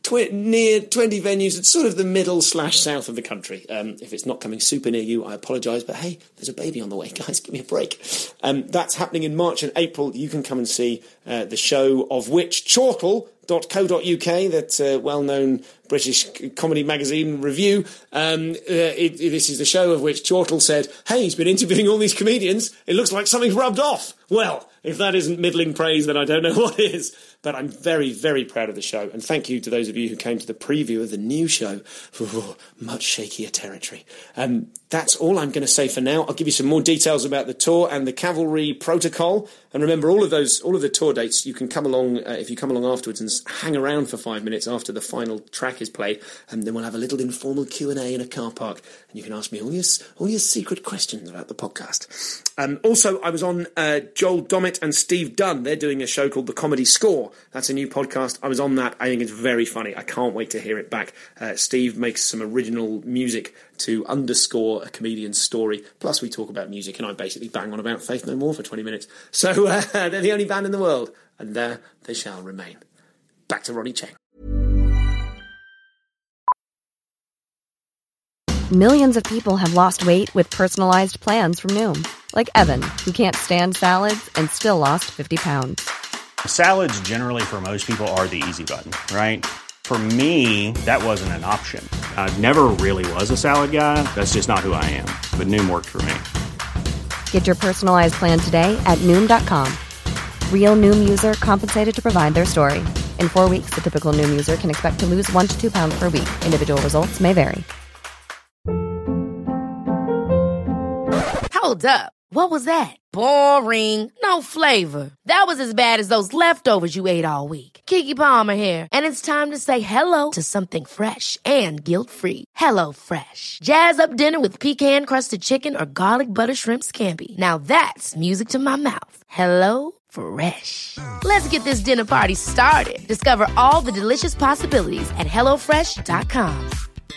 tw- near twenty venues. It's sort of the middle slash south of the country. Um, if it's not coming super near you, I apologise. But hey, there's a baby on the way, guys. Give me a break. Um, that's happening in March and April. You can come and see uh, the show, of which Chortle dot co dot uk, that uh, well-known British comedy magazine review. Um, uh, it, it, this is the show of which Chortle said, hey, he's been interviewing all these comedians. It looks like something's rubbed off. Well, if that isn't middling praise, then I don't know what is. But I'm very, very proud of the show. And thank you to those of you who came to the preview of the new show. Ooh, much shakier territory. Um, that's all I'm going to say for now. I'll give you some more details about the tour and the Cavalry Protocol. And remember, all of those, all of the tour dates, you can come along, uh, if you come along afterwards and hang around for five minutes after the final track is played. And then we'll have a little informal Q and A in a car park. And you can ask me all your, all your secret questions about the podcast. Um, also, I was on uh, Joel Dommett and Steve Dunn. They're doing a show called The Comedy Score. That's a new podcast. I was on that. I think it's very funny. I can't wait to hear it back. Uh, Steve makes some original music to underscore a comedian's story. Plus, we talk about music, and I basically bang on about Faith No More for twenty minutes. So uh, they're the only band in the world, and there they shall remain. Back to Ronnie Cheng. Millions of people have lost weight with personalized plans from Noom. Like Evan, who can't stand salads and still lost fifty pounds. Salads generally for most people are the easy button, right? For me, that wasn't an option. I never really was a salad guy. That's just not who I am. But Noom worked for me. Get your personalized plan today at Noom dot com. Real Noom user compensated to provide their story. In four weeks, the typical Noom user can expect to lose one to two pounds per week. Individual results may vary. Hold up. What was that? Boring. No flavor. That was as bad as those leftovers you ate all week. Keke Palmer here, and it's time to say hello to something fresh and guilt-free. Hello Fresh. Jazz up dinner with pecan-crusted chicken or garlic butter shrimp scampi. Now that's music to my mouth. Hello Fresh. Let's get this dinner party started. Discover all the delicious possibilities at hello fresh dot com.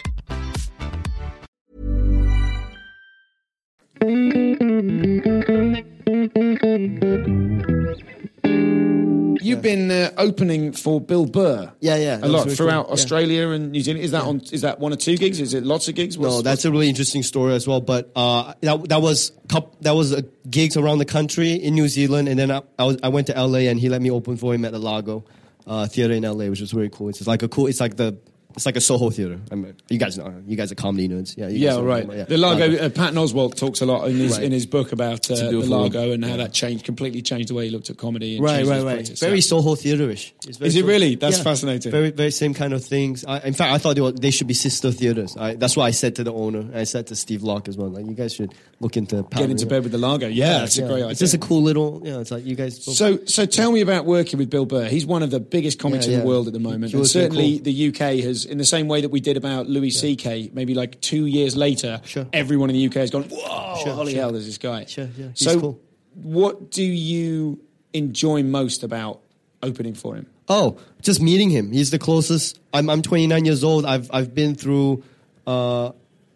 You've been uh, opening for Bill Burr. Yeah, yeah. A lot really throughout cool. Australia yeah. and New Zealand. Is that yeah. on? Is that one or two gigs? Is it lots of gigs? What's, no, that's a really interesting story as well. But uh, that that was that was a gigs around the country in New Zealand, and then I I, was, I went to L A and he let me open for him at the Largo uh, Theatre in L A, which was really cool. It's like a cool. It's like the. It's like a Soho theater. I mean, you guys know. You guys are comedy nerds. Yeah, you yeah, guys know, right. Yeah. The Largo. Uh, Patton Oswalt talks a lot in his right. in his book about uh, the Largo and how yeah. that changed, completely changed the way he looked at comedy. And right, right, right. Practice. Very yeah. Soho theaterish. Is it Soho. really? That's yeah. fascinating. Very, very same kind of things. I, in fact, I thought they, were, they should be sister theaters. I, that's what I said to the owner. I said to Steve Locke as well. Like, you guys should look into Patton, get into bed with the Largo. Yeah, yeah that's yeah. a great idea. It's just a cool little. Yeah, it's like you guys. Both. So, so tell me about working with Bill Burr. He's one of the biggest comics yeah, in the world at the moment, and certainly cool. the U K has, in the same way that we did about Louis yeah. C K, maybe like two years later, sure. everyone in the U K has gone, whoa, sure, holy sure. hell, there's this guy. Sure, yeah, he's so, cool. what do you enjoy most about opening for him? Oh, just meeting him. He's the closest. I'm I'm twenty-nine years old. I've I've been through. Uh,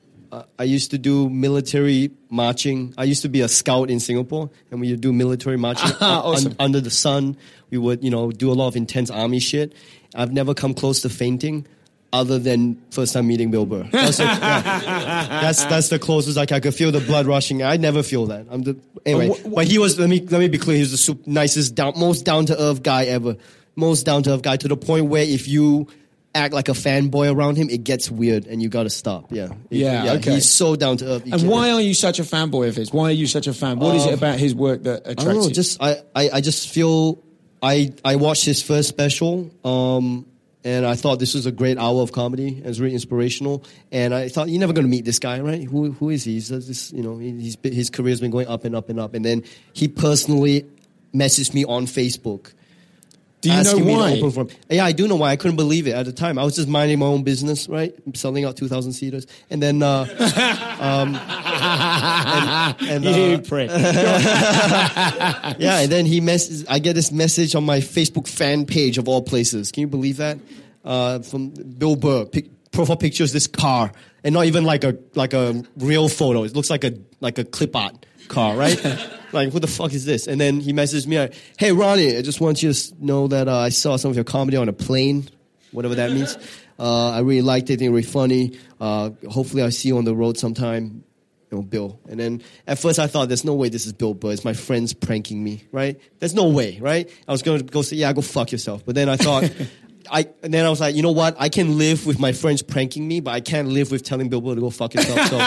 I used to do military marching. I used to be a scout in Singapore, and we would do military marching awesome. un, under the sun. We would, you know, do a lot of intense army shit. I've never come close to fainting, other than first time meeting Bill Burr. That's, a, yeah. that's that's the closest. Like I could feel the blood rushing. I never feel that. I'm the anyway. But, but he was. Let me let me be clear. He was the super, nicest, down, most down to earth guy ever. Most down to earth guy to the point where if you act like a fanboy around him, it gets weird and you got to stop. Yeah. Yeah, yeah, okay. He's so down to earth. And why are you such a fanboy of his? Why are you such a fan? What uh, is it about his work that attracts I don't know, you? Just I, I, I just feel I I watched his first special, um, and I thought this was a great hour of comedy. It was really inspirational, and I thought you're never going to meet this guy, right? Who who is he? He's this, you know, he's his career's been going up and up and up, and then he personally messaged me on Facebook. Do you know why? Open for him. Yeah, I do know why. I couldn't believe it at the time. I was just minding my own business, right? Selling out two thousand seaters. And then... Uh, um, and, and, uh, you prick. Yeah, and then he mess- I get this message on my Facebook fan page of all places. Can you believe that? Uh, from Bill Burr. Pic- profile picture is this car. And not even like a like a real photo. It looks like a like a clip art car, right? Like, what the fuck is this? And then he messaged me, like, hey, Ronnie, I just want you to know that uh, I saw some of your comedy on a plane. whatever that means. Uh, I really liked it. I think it was really funny. Uh, hopefully I'll see you on the road sometime. You know, Bill. And then at first I thought, there's no way this is Bill Burr. It's my friends pranking me, right? There's no way, right? I was going to go say, yeah, go fuck yourself. But then I thought, I and then I was like, you know what? I can live with my friends pranking me, but I can't live with telling Bill Burr to go fuck himself. So,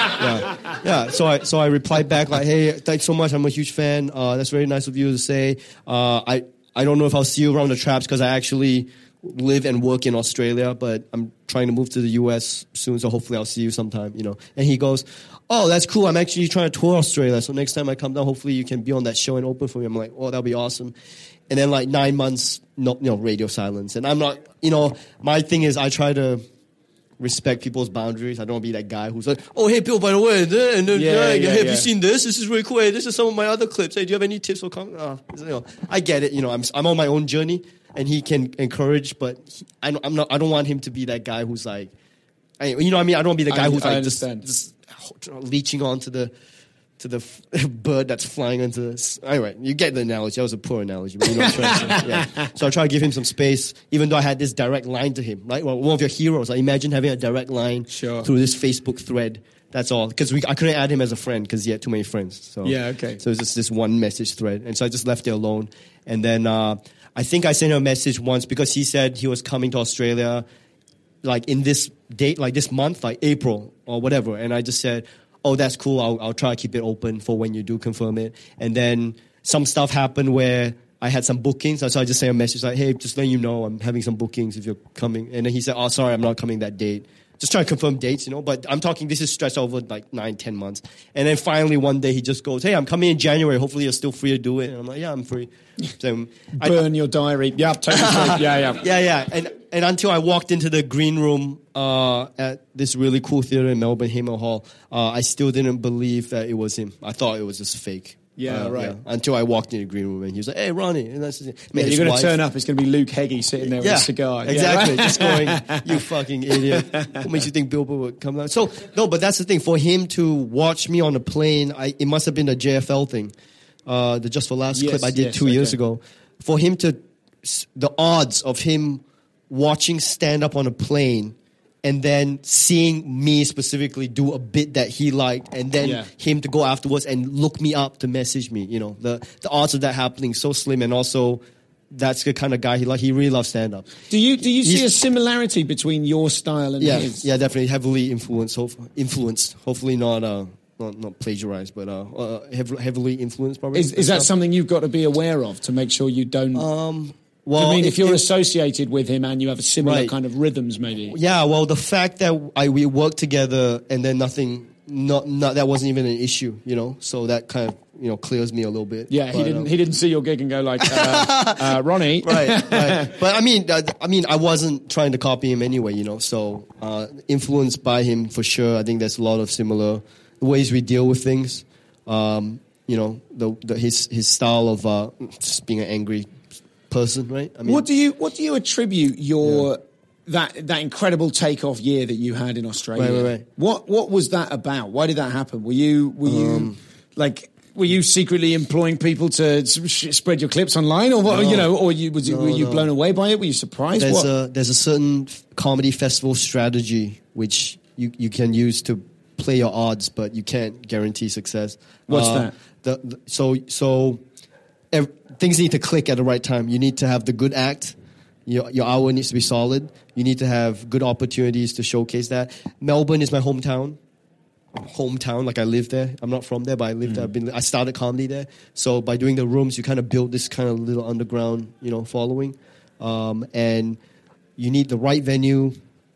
yeah. Yeah. So I, so I replied back like, hey, thanks so much. I'm a huge fan. Uh, that's very nice of you to say. Uh, I, I don't know if I'll see you around the traps because I actually live and work in Australia, but I'm trying to move to the U S soon, so hopefully I'll see you sometime, you know. And he goes, oh, that's cool. I'm actually trying to tour Australia, so next time I come down, hopefully you can be on that show and open for me. I'm like, oh, that'll be awesome. And then like nine months, no, you know, radio silence. And I'm not, you know, my thing is I try to respect people's boundaries. I don't want to be that guy who's like, oh, hey, Bill, by the way, and then, Yeah, yeah, yeah, have yeah. you seen this? This is really cool. Hey, this is some of my other clips. Hey, do you have any tips or comments? Oh, you know, I get it. You know, I'm I'm on my own journey, and he can encourage, but he, I don't, I'm not. I don't want him to be that guy who's like, I, you know what I mean? I don't want to be the guy I- who's I like just, understand. just leeching onto the to the f- bird that's flying into this. Anyway, you get the analogy. That was a poor analogy, but you know what I'm trying to say. Yeah. So I try to give him some space, even though I had this direct line to him. Right? Well, one of your heroes. I imagine having a direct line Sure. through this Facebook thread. That's all. Because I couldn't add him as a friend because he had too many friends. So Yeah, okay. So it's just this one message thread, and so I just left it alone. And then uh, I think I sent him a message once because he said he was coming to Australia, like in this date, like this month, like April or whatever. And I just said, oh, that's cool. I'll, I'll try to keep it open for when you do confirm it. And then some stuff happened where I had some bookings. So I just sent a message like, hey, just letting you know I'm having some bookings if you're coming. And then he said, oh, sorry, I'm not coming that date. Just trying to confirm dates, you know. But I'm talking, this is stretched over like nine, ten months. And then finally one day he just goes, hey, I'm coming in January. Hopefully you're still free to do it. And I'm like, yeah, I'm free. So I- Burn your diary. Yeah, totally. yeah, yeah. yeah, yeah. And and until I walked into the green room uh, at this really cool theater in Melbourne, Hamer Hall, uh, I still didn't believe that it was him. I thought it was just fake. Yeah, Uh, right. Until I walked in the green room and he was like, hey, Ronnie. And that's, I mean, Yeah, his you're going wife- to turn up. It's going to be Luke Heggie sitting there with yeah, a cigar. Yeah, exactly. right? Just going, you fucking idiot. What makes you think Bill Burr would come down? So, no, but that's the thing. For him to watch me on a plane, I, it must have been the J F L thing, uh, the Just for Laughs Yes, clip I did yes, two years okay. ago. For him to, the odds of him watching stand up on a plane and then seeing me specifically do a bit that he liked, and then Yeah. him to go afterwards and look me up to message me, you know, the, the odds of that happening so slim. And also, that's the kind of guy he like. He really loves stand up. Do you do you see He's- a similarity between your style and Yeah, his? yeah, definitely heavily influenced. Hof- influenced, hopefully not, uh, not not plagiarized, but uh, uh hev- heavily influenced. Probably. Is, is that Stuff. something you've got to be aware of to make sure you don't? Um, I well, mean, if it- you're it- associated with him and you have a similar Right. kind of rhythms, maybe. yeah, well, the fact that I we worked together and then nothing, not not that wasn't even an issue, you know. So that kind of you know clears me a little bit. Yeah, he But, didn't. um, He didn't see your gig and go like, uh, uh, Ronnie, right, right. But I mean, uh, I mean, I wasn't trying to copy him anyway, you know. So uh, influenced by him for sure. I think there's a lot of similar ways we deal with things. Um, you know, the, the his his style of uh, just being an angry person, right? I mean, What do you What do you attribute your that that incredible takeoff year that you had in Australia? Right, right, right. What What was that about? Why did that happen? Were you Were you Um, like Were you secretly employing people to s- sh- spread your clips online, or what? No. You know, or you was it, No, were you no. blown away by it? Were you surprised? there's What? a there's a certain f- comedy festival strategy which you, you can use to play your odds, but you can't guarantee success. What's Uh, that? The, the, so so ev- things need to click at the right time. You need to have the good act. Your your hour needs to be solid. You need to have good opportunities to showcase that. Melbourne is my hometown. Hometown, like I live there. I'm not from there, but I live there. I've been. I started comedy there. So by doing the rooms, you kind of build this kind of little underground, you know, following. Um, and you need the right venue.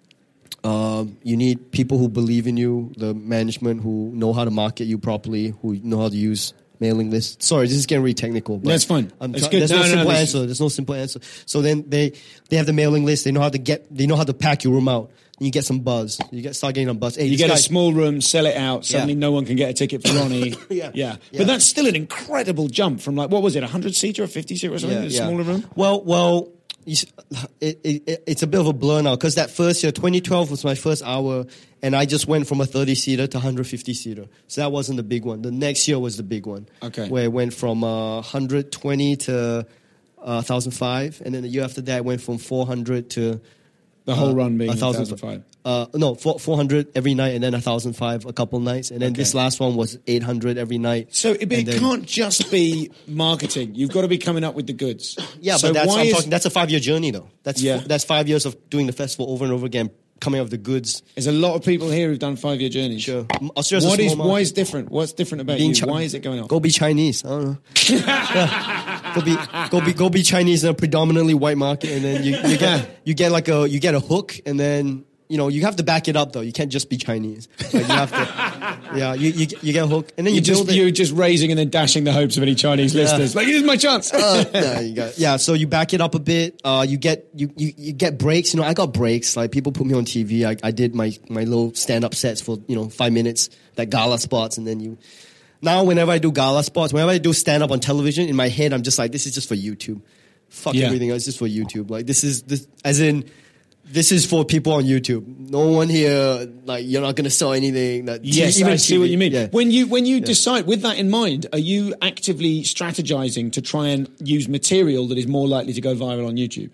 Um, you need people who believe in you, the management who know how to market you properly, who know how to use mailing lists. Sorry, this is getting really technical. But That's fine. I'm It's try- good. There's No, no, no, no, simple this- answer. There's no simple answer. So then they they have the mailing list. They know how to get. They know how to pack your room out. And you get some buzz. You get start getting a buzz. Hey, You this get guy, a small room, sell it out. Suddenly, Yeah. no one can get a ticket for Ronnie. Yeah. yeah. Yeah. But that's still an incredible jump from like what was it, a hundred seater or fifty seater or something? a smaller room. Well, well, you, s- it, it, it's a bit of a blur now because that first year, twenty twelve was my first hour, and I just went from a thirty seater to one hundred fifty seater. So that wasn't the big one. The next year was the big one. Okay. Where it went from uh, one hundred twenty to uh, one thousand five, and then the year after that, I went from four hundred to the whole uh, run being one thousand five. Uh, no, four, 400 every night, and then one thousand five a couple nights, and then Okay. this last one was eight hundred every night. So it, but it And then- can't just be marketing. You've got to be coming up with the goods. Yeah, so but that's why I'm is, talking, that's a five year journey though. That's Yeah. f- that's five years of doing the festival over and over again, coming up with the goods. there's a lot of people here who've done five year journeys. Sure. Australia's a What is small why market. is different? What's different about Being you? Chi- Why is it going on? Go be Chinese. I don't know. Yeah. Go be go be go be Chinese in a predominantly white market, and then you, you get you get like a you get a hook, and then you know you have to back it up though. You can't just be Chinese. Like, you have to. Yeah, you you, you get a hook, and then you You're just, build it. you're just raising and then dashing the hopes of any Chinese listeners. Like, here's my chance. Uh, yeah, you got, yeah, so you back it up a bit. Uh, you get you, you, you get breaks. You know, I got breaks. Like people put me on T V. I, I did my, my little stand up sets for you know five minutes, like gala spots, and then you. Now, whenever I do gala spots, whenever I do stand up on television, in my head, I'm just like, this is just for YouTube. Fuck Yeah. everything else, just for YouTube. Like this is this, as in, this is for people on YouTube. No one here, like you're not gonna sell anything. That Yes, even I see T V. what you mean. Yeah. When you when you decide with that in mind, are you actively strategizing to try and use material that is more likely to go viral on YouTube?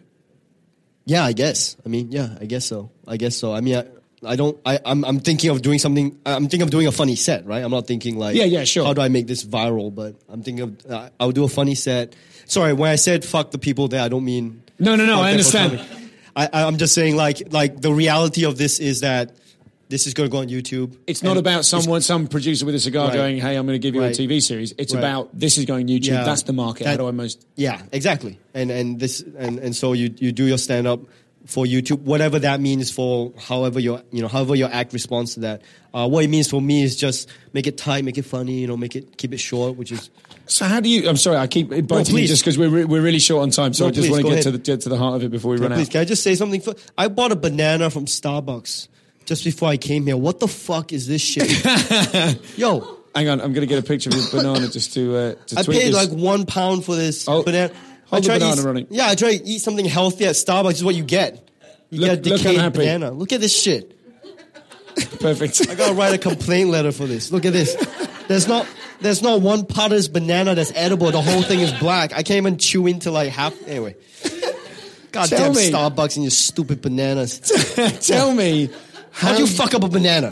Yeah, I guess. I mean, yeah, I guess so. I guess so. I mean, I, I don't. I, I'm. I'm thinking of doing something. I'm thinking of doing a funny set, right? I'm not thinking like, Yeah, yeah, sure. How do I make this viral? But I'm thinking of. Uh, I'll do a funny set. Sorry, when I said fuck the people there, I don't mean. No, no, no, fuck I them for understand. coming. I, I'm just saying, like, like the reality of this is that this is going to go on YouTube. It's not And about it's- someone, some producer with a cigar Right. going, "Hey, I'm going to give you a Right. T V series." It's Right. about this is going YouTube. Yeah. That's the market. How That- do I most? Yeah, exactly. And and this and, and so you you do your stand up for YouTube, whatever that means for however your you know however your act responds to that. Uh, what it means for me is just make it tight, make it funny, you know, make it keep it short, which is So how do you? I'm sorry, I keep biting you please. just because we're re- we're really short on time. So No, I just please, want to go get to ahead. the get to the heart of it before we run please. out. Can I just say something? For, I bought a banana from Starbucks just before I came here. What the fuck is this shit? Yo, Hang on, I'm going to get a picture of your banana just to uh, to I tweet paid this. like one pound for this Oh, banana. hold I the try to banana eat, running. Yeah, I try to eat something healthy at Starbucks. This is what you get. You Look- get a look decayed unhappy. banana. Look at this shit. Perfect. I gotta write a complaint letter for this. Look at this. There's not there's not one part of this banana that's edible. The whole thing is black. I can't even chew into like half. Anyway. Goddamn me. Starbucks and your stupid bananas. Tell me, How'd you fuck up a banana?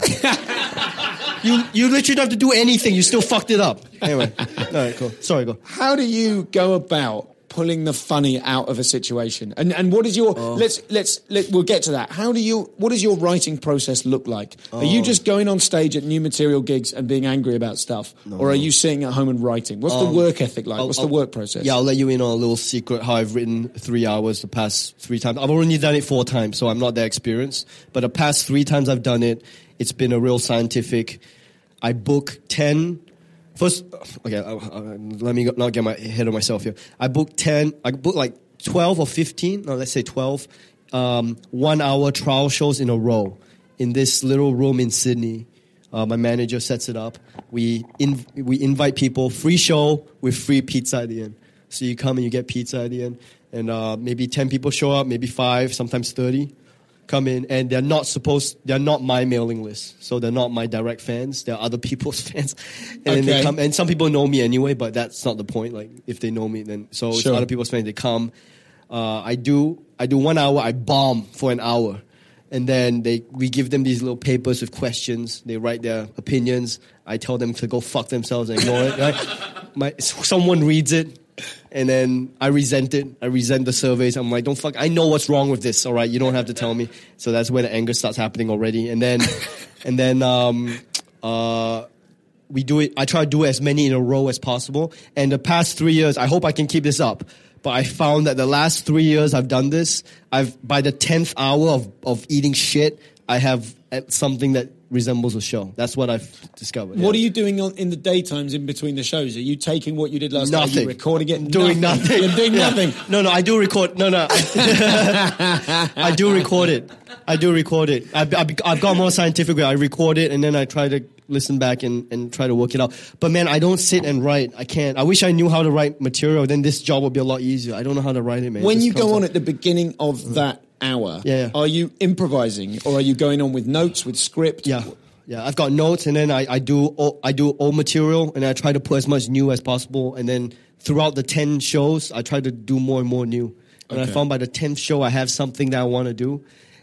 you you literally don't have to do anything. You still fucked it up. Anyway. All right, cool. Sorry, go. how do you go about pulling the funny out of a situation? And and what is your Oh. let's let's let, we'll get to that. How do you what does your writing process look like? Are Oh. you just going on stage at new material gigs and being angry about stuff, or are you sitting at home and writing? What's the work ethic like? I'll- What's I'll- the work process? Yeah, I'll let you in on a little secret how I've written three hours the past three times. I've only done it four times, so I'm not that experienced. But the past three times I've done it, it's been a real scientific. I book ten. First, okay, uh, uh, let me not get my head of myself here. I book ten. I book like twelve or fifteen. No, let's say twelve. Um, one hour trial shows in a row in this little room in Sydney. Uh, my manager sets it up. We in, we invite people, free show with free pizza at the end. So you come and you get pizza at the end, and uh, maybe ten people show up, maybe five, sometimes thirty. Come in, and they're not supposed. They're not my mailing list, so they're not my direct fans. They're other people's fans, and then they Okay. come. And some people know me anyway, but that's not the point. Like if they know me, then so Sure. it's other people's fans. They come. Uh, I do. I do one hour. I bomb for an hour, and then they we give them these little papers with questions. They write their opinions. I tell them to go fuck themselves and ignore it. Right? My someone reads it. And then I resent it. I resent the surveys. I'm like, don't fuck. I know what's wrong with this. All right, you don't have to tell me. So that's where the anger starts happening already. And then, and then, um, uh, we do it. I try to do as many in a row as possible. And the past three years, I hope I can keep this up. But I found that the last three years I've done this. I've by the tenth hour of of eating shit, I have something that resembles a show. That's what I've discovered. What yeah. are you doing on, in the daytimes in between the shows? Are you taking what you did last night? Are Nothing. you recording it? Doing nothing. You're doing Yeah. nothing. No, no, I do record. No, no. I do record it. I do record it. I've, I've, I've got more scientific way. I record it and then I try to listen back and, and try to work it out. But man, I don't sit and write. I can't. I wish I knew how to write material. Then this job would be a lot easier. I don't know how to write it, man. When It you just go comes on out. at the beginning of that hour, Yeah, yeah. are you improvising or are you going on with notes, with script? Yeah. Yeah, I've got notes, and then I, I do o- I do old material, and I try to put as much new as possible. And then throughout the ten shows, I try to do more and more new. And okay. I found by the tenth show, I have something that I want to do.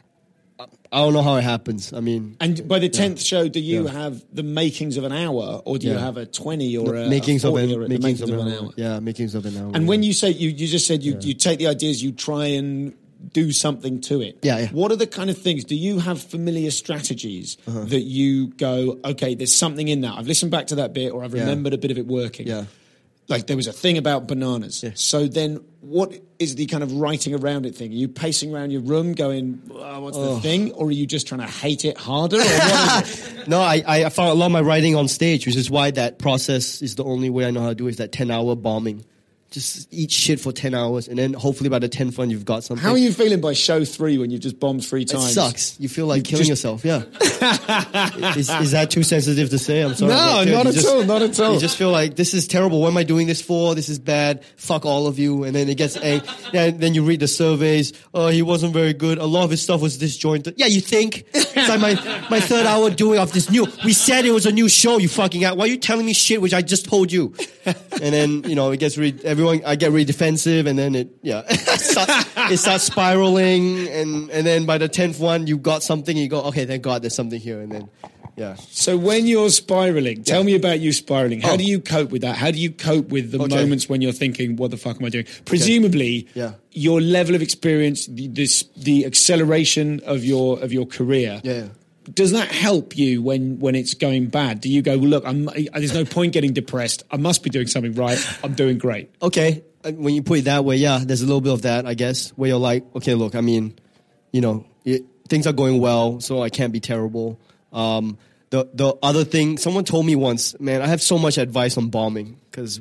I don't know how it happens. I mean, and by the tenth yeah. show, do you yeah. have the makings of an hour, or do yeah. you have a twenty or the a makings a forty of an, or a, makings, makings of, of an, an hour. hour? Yeah, makings of an hour. And yeah. when you say you, you just said you, yeah. you take the ideas, you try and do something to it. Yeah, yeah. What are the kind of things? Do you have familiar strategies uh-huh. that you go, okay, there's something in that. I've listened back to that bit, or I've remembered yeah. a bit of it working. Yeah. Like there was a thing about bananas. Yeah. So then what is the kind of writing around it thing? Are you pacing around your room going, oh, what's oh. the thing? Or are you just trying to hate it harder? Or what is it? No, I, I found a lot of my writing on stage, which is why that process is the only way I know how to do it, is that ten-hour bombing. Just eat shit for ten hours, and then hopefully by the tenth one you've got something. How are you feeling by show three when you've just bombed three times? It sucks. You feel like you killing just... yourself, yeah. is, is that too sensitive to say? I'm sorry. No, not at just, all, not at all. You just feel like, this is terrible. What am I doing this for? This is bad. Fuck all of you. And then it gets, and then you read the surveys. Oh, he wasn't very good. A lot of his stuff was disjointed. Yeah, you think? It's like my, my third hour doing of this new, we said it was a new show, you fucking out. Why are you telling me shit which I just told you? And then, you know, it gets really, everyone, I get really defensive, and then it, yeah, it, starts, it starts spiraling, and, and then by the tenth one, you got something, you go, okay, thank God there's something here, and then, yeah. So when you're spiraling, tell yeah. me about you spiraling. How oh. do you cope with that? How do you cope with the okay. moments when you're thinking, what the fuck am I doing? Presumably, okay. yeah. your level of experience, the, this, the acceleration of your, of your career, yeah. does that help you when, when it's going bad? Do you go, well, look, I'm, there's no point getting depressed. I must be doing something right. I'm doing great. Okay. When you put it that way, yeah, there's a little bit of that, I guess, where you're like, okay, look, I mean, you know, it, things are going well, so I can't be terrible. Um, the the other thing, someone told me once, man, I have so much advice on bombing, because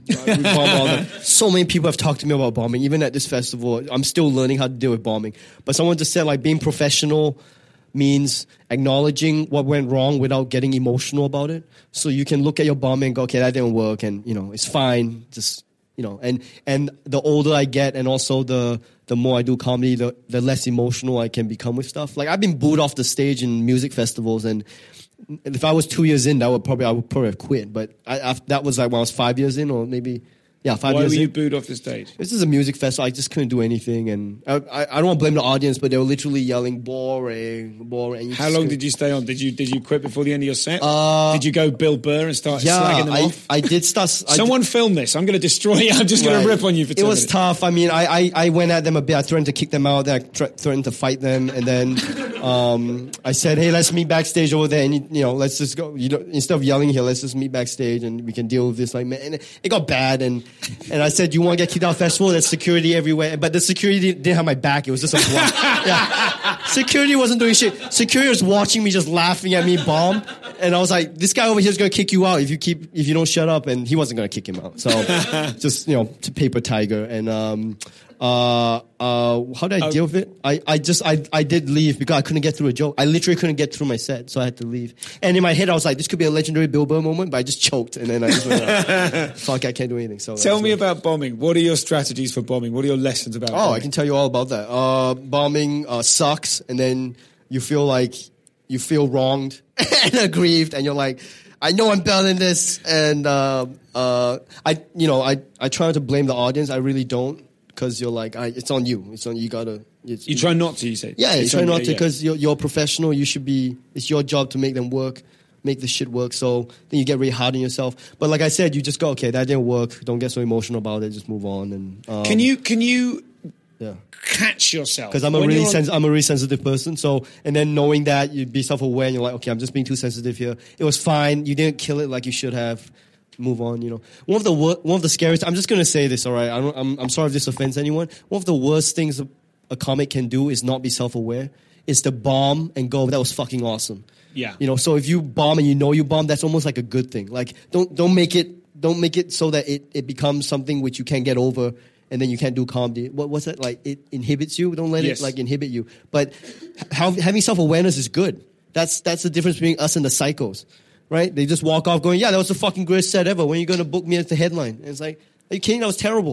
so many people have talked to me about bombing, even at this festival. I'm still learning how to deal with bombing. But someone just said, like, being professional means acknowledging what went wrong without getting emotional about it. So you can look at your bombing and go, okay, that didn't work, and, you know, it's fine, just... You know, and, and the older I get, and also the the more I do comedy, the, the less emotional I can become with stuff. Like, I've been booed off the stage in music festivals, and if I was two years in, that would probably I would probably have quit. But I, I, that was like when I was five years in, or maybe yeah, five Why years in. Why were you booed off the stage? This is a music festival. I just couldn't do anything, and I, I, I don't want to blame the audience, but they were literally yelling boring, boring. How long did you stay on? Did you did you quit before the end of your set? Uh, did you go Bill Burr and start yeah, slagging them I, off? I did start. Someone I, film this. I'm going to destroy you. I'm just going right. to rip on you for ten It was minutes. tough. I mean, I, I, I went at them a bit. I threatened to kick them out. Then I th- threatened to fight them, and then um, I said, "Hey, let's meet backstage over there, and you, you know, let's just go. You know, instead of yelling here, let's just meet backstage, and we can deal with this." Like, man, and it got bad, and and I said, "You want to get kicked out of the festival? There's security everywhere." But the security didn't have my back. It was just a block. Yeah. Security wasn't doing shit. Security was watching me, just laughing at me bomb, and I was like, "This guy over here is going to kick you out if you keep if you don't shut up." And he wasn't going to kick him out. So just, you know, to paper tiger. And um, uh, uh, how did I deal with it? I, I just I I did leave because I couldn't get through a joke. I literally couldn't get through my set, so I had to leave. And in my head, I was like, "This could be a legendary Bill Burr moment," but I just choked, and then I just went, oh, "Fuck, I can't do anything." So tell me what. about bombing. What are your strategies for bombing? What are your lessons about? Oh, bombing? I can tell you all about that. Uh, bombing uh, sucks, and then you feel like you feel wronged and aggrieved, and you're like, I know I'm better than this, and uh, uh, I, you know, I, I try not to blame the audience. I really don't, because you're like, I, it's on you. It's on you. Gotta. It's, you try not to. You say, yeah, you it's try on, not to, yeah. because you're you're a professional. You should be. It's your job to make them work, make the shit work. So then you get really hard on yourself. But like I said, you just go, okay, that didn't work. Don't get so emotional about it. Just move on. And um, can you can you yeah. catch yourself? Because I'm a when really on... sens- I'm a really sensitive person. So, and then knowing that, you'd be self-aware, and you're like, okay, I'm just being too sensitive here. It was fine. You didn't kill it like you should have. Move on. You know, one of the wor- one of the scariest. I'm just gonna say this. All right. I don't, I'm I'm sorry if this offends anyone. One of the worst things a, a comic can do is not be self-aware. It's to bomb and go, that was fucking awesome. Yeah. You know, so if you bomb and you know you bomb, that's almost like a good thing. Like, don't don't make it don't make it so that it, it becomes something which you can't get over, and then you can't do comedy. What what's that? Like, it inhibits you. Don't let yes. it like inhibit you. But how, having self-awareness is good. That's that's the difference between us and the psychos, right? They just walk off going, yeah, that was the fucking greatest set ever. When are you going to book me as the headline? And it's like, are you kidding? That was terrible.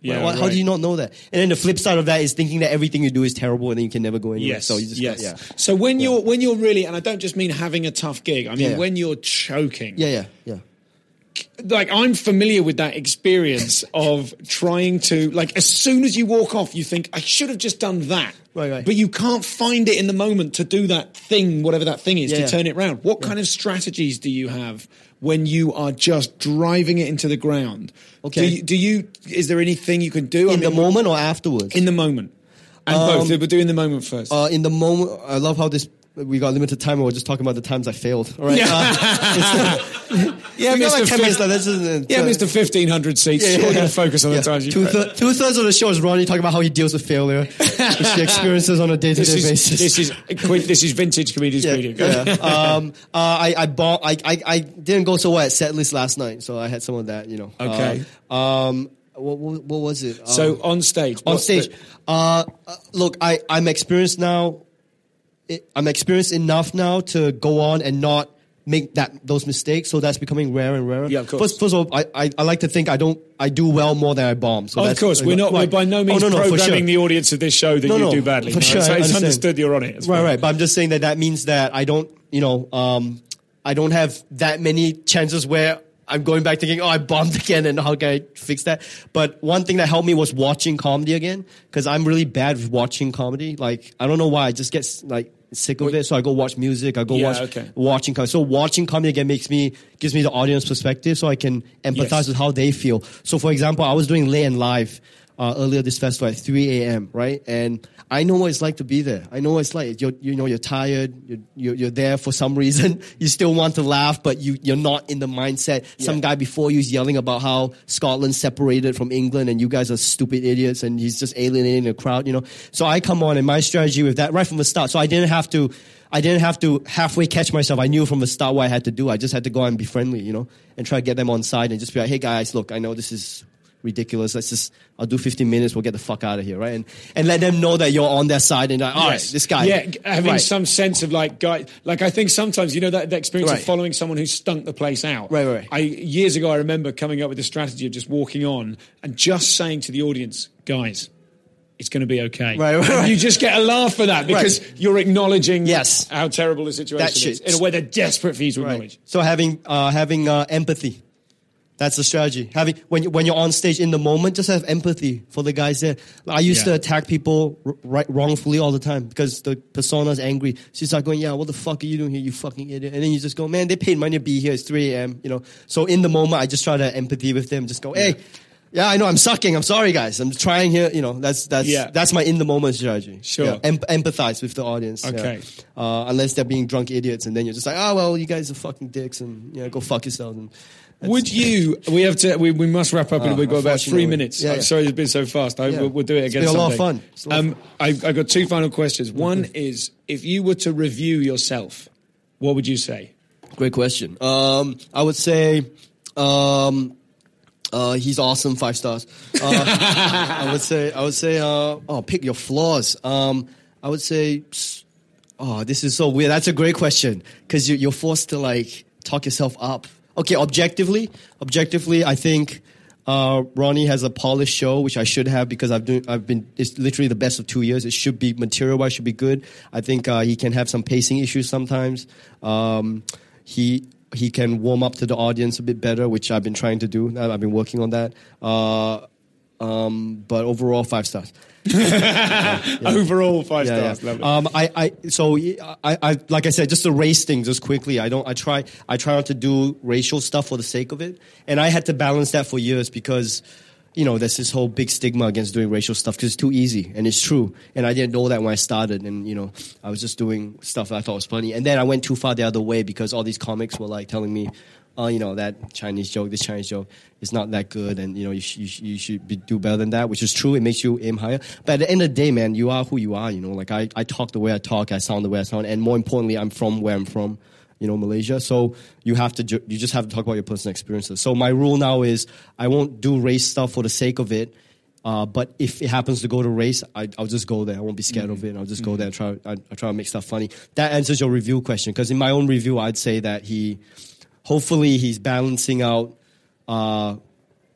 Yeah, Why, How right. do you not know that? And then the flip side of that is thinking that everything you do is terrible and then you can never go anywhere. Yes. So you just yes. yeah. So when you're when you're really, and I don't just mean having a tough gig. I mean Yeah, yeah. when you're choking. Yeah, yeah, yeah. Like, I'm familiar with that experience of trying to, like, as soon as you walk off, you think, I should have just done that. Right, right. But you can't find it in the moment to do that thing, whatever that thing is, Yeah, to yeah. turn it round. What kind of strategies do you have when you are just driving it into the ground? Okay. Do you, do you is there anything you can do? I In the mean, moment or afterwards? In the moment. And Um, both. We're doing the moment first. Uh, in the moment, I love how this. We got limited time. And we're just talking about the times I failed. All right. Yeah. Uh, yeah, we got like Mister ten minutes Fif- left. This is, yeah, Mister fifteen hundred seats. Yeah, yeah, Sure, yeah. you'll focus on Yeah. the times you Two, failed. th- two thirds of the show is Ronnie talking about how he deals with failure, which he experiences on a day to This day is, basis. this is this is vintage comedians yeah, comedian. yeah. um, uh, I I bought. I, I I didn't go so well at set list last night, so I had some of that. You know. Okay. Uh, um. What, what, what was it? Um, So on stage, on what's stage. the- Uh, uh, look, I I'm experienced now. It, I'm experienced enough now to go on and not make that those mistakes. So that's becoming rarer and rarer. Yeah, of course. First, first of all, I, I I like to think I don't I do well more than I bomb. So of that's, course, we're not. We're right. by no means oh, no, no, for programming sure. the audience of this show that No, you no, do badly. for No, sure, it's, I it's understand. understood. You're on it. It's Right, fine. right. But I'm just saying that that means that I don't, you know, um, I don't have that many chances where I'm going back thinking, oh, I bombed again, and how can I fix that? But one thing that helped me was watching comedy again, because I'm really bad with watching comedy. Like, I don't know why, I just get like sick of it. So I go watch music. I go Yeah, watch okay. watching comedy. So watching comedy again makes me gives me the audience perspective, so I can empathize Yes. with how they feel. So, for example, I was doing late and live uh, earlier this festival at three a.m. right, and I know what it's like to be there. I know what it's like. You're, you know, you're tired. You're, you're, you're there for some reason. You still want to laugh, but you, you're not in the mindset. Some guy before you is yelling about how Scotland's separated from England and you guys are stupid idiots and he's just alienating the crowd, you know. So I come on and my strategy with that right from the start. So I didn't have to, I didn't have to halfway catch myself. I knew from the start what I had to do. I just had to go out and be friendly, you know, and try to get them on side and just be like, hey guys, look, I know this is ridiculous. Let's just, I'll do fifteen minutes. We'll get the fuck out of here, right? And and let them know that you're on their side and like, all Yes. right, this guy. Yeah, g- having right. some sense of like, guy, like I think sometimes, you know, that, that experience Right. of following someone who stunk the place out. Right, right. I, years ago, I remember coming up with the strategy of just walking on and just saying to the audience, guys, it's going to be okay. Right, right, And right. you just get a laugh for that because Right. you're acknowledging Yes. how terrible the situation That is shit. in a way they're desperate for you to Right. acknowledge. So having uh, having uh, empathy. That's the strategy. Having when you, when you're on stage in the moment, just have empathy for the guys there. I used Yeah. to attack people r- right wrongfully all the time because the persona's angry. She's like going, "Yeah, what the fuck are you doing here, you fucking idiot?" And then you just go, "Man, they paid money to be here. It's three a.m. You know." So in the moment, I just try to empathy with them. Just go, "Hey, yeah, I know I'm sucking. I'm sorry, guys. I'm trying here." You know, that's that's Yeah. that's my in the moment strategy. Sure. Yeah. Em- empathize with the audience. yeah. Okay. Uh, unless they're being drunk idiots, and then you're just like, "Oh well, you guys are fucking dicks, and yeah, go fuck yourselves." And that's- Would you? We have to. We, we must wrap up. in Oh, We've got about three unfortunately. minutes. Yeah, I'm yeah. sorry, it's been so fast. I, Yeah. we'll, we'll do it It's again. been a lot of someday. fun. It's a lot of Um, I, I got two final questions. One is, if you were to review yourself, what would you say? Great question. Um, I would say, um, uh, he's awesome, five stars. Uh, I would say, I would say, uh, oh, pick your flaws. Um, I would say, oh, this is so weird. That's a great question because you, you're forced to like talk yourself up. Okay, objectively, objectively, I think uh, Ronnie has a polished show, which I should have because I've doing, I've been. It's literally the best of two years. It should be material-wise, should be good. I think uh, he can have some pacing issues sometimes. Um, he he can warm up to the audience a bit better, which I've been trying to do. I've been working on that. Uh, um, but overall, five stars. Overall, five Yeah, stars. yeah. Lovely. Um, I, I, so I, I, like I said, just to race things just quickly. I don't, I try, I try not to do racial stuff for the sake of it. And I had to balance that for years because, you know, there's this whole big stigma against doing racial stuff because it's too easy, and it's true. And I didn't know that when I started, and you know, I was just doing stuff that I thought was funny. And then I went too far the other way because all these comics were like telling me, oh, you know, that Chinese joke, this Chinese joke is not that good, and you know, you, sh- you, sh- you should be, do better than that, which is true. It makes you aim higher. But at the end of the day, man, you are who you are. You know, like I, I talk the way I talk, I sound the way I sound, and more importantly, I'm from where I'm from. You know, Malaysia. So you have to, ju- you just have to talk about your personal experiences. So my rule now is I won't do race stuff for the sake of it. Uh, but if it happens to go to race, I, I'll just go there. I won't be scared of it. I'll just go there and try. I, I try to make stuff funny. That answers your review question. Because in my own review, I'd say that he, hopefully, he's balancing out uh,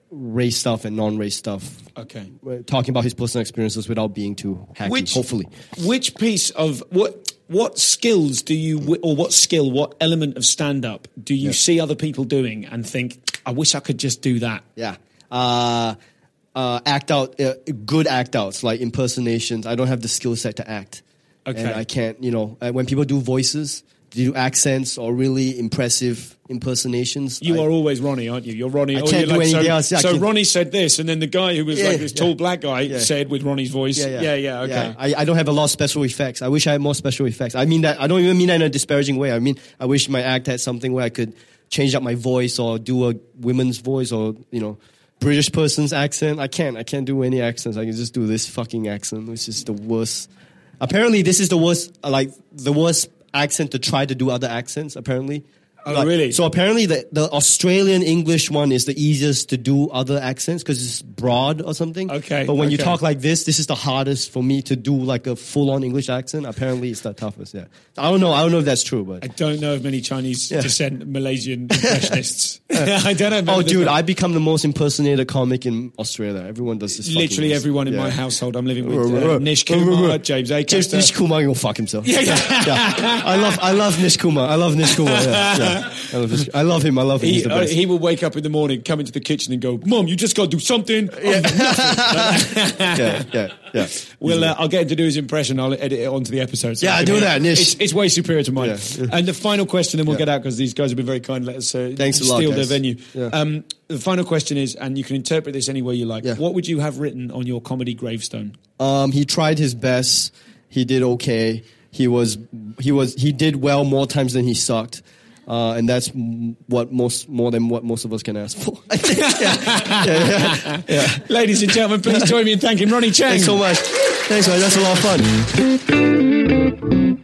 race stuff and non-race stuff. Okay. Talking about his personal experiences without being too hacky, Which, hopefully. Which piece of, what what skills do you, or what skill, what element of stand-up do you yeah. see other people doing and think, I wish I could just do that? Yeah. Uh, uh, act out, uh, good act outs, like impersonations. I don't have the skill set to act. Okay. And I can't, you know, when people do voices, they do accents or really impressive impersonations. You I, are always Ronnie, aren't you? You're Ronnie. I can't do like, anything so, else. Yeah, so Ronnie said this, and then the guy who was yeah, like this yeah. tall black guy yeah. said with Ronnie's voice. Yeah, yeah, yeah, yeah okay. Yeah. I, I don't have a lot of special effects. I wish I had more special effects. I mean that. I don't even mean that in a disparaging way. I mean, I wish my act had something where I could change up my voice or do a women's voice or, you know, British person's accent. I can't. I can't do any accents. I can just do this fucking accent, which is the worst. Apparently, this is the worst, like, the worst accent to try to do other accents, apparently. Oh, like, really? So apparently the, the Australian English one is the easiest to do other accents because it's broad or something. Okay. But when okay. you talk like this, this is the hardest for me to do like a full-on English accent. Apparently it's the toughest, yeah. I don't know. I don't know if that's true, but... I don't know of many Chinese yeah. descent Malaysian impressionists. I don't know. Oh, dude, I become the most impersonated comic in Australia. Everyone does this. Literally everyone in yeah. my household. I'm living with uh, Nish Kumar, James Acaster. Nish Kumar can go fuck himself. Yeah, yeah. yeah. I love, I love Nish Kumar. I love Nish Kumar. Yeah, yeah. I love Nish. I love him. I love him. He, He's the best. Uh, he will wake up in the morning, come into the kitchen and go, Mom, you just got to do something. Yeah. yeah, yeah, yeah. Well, uh, I'll get him to do his impression. I'll edit it onto the episode. So yeah, do that, Nish. It's, it's way superior to mine. Yeah. And the final question, then we'll yeah. get out because these guys have been very kind. Let us uh, Thanks steal a lot, their guys. venue. Yeah. Um, the final question is, and you can interpret this any way you like, yeah. what would you have written on your comedy gravestone? Um, he tried his best. He did okay. He was, he was, he did well more times than he sucked. Uh, and that's what most more than what most of us can ask for. yeah. Yeah, yeah, yeah. Ladies and gentlemen, please join me in thanking Ronnie Cheng. Thanks so much. Thanks, man. That's a lot of fun.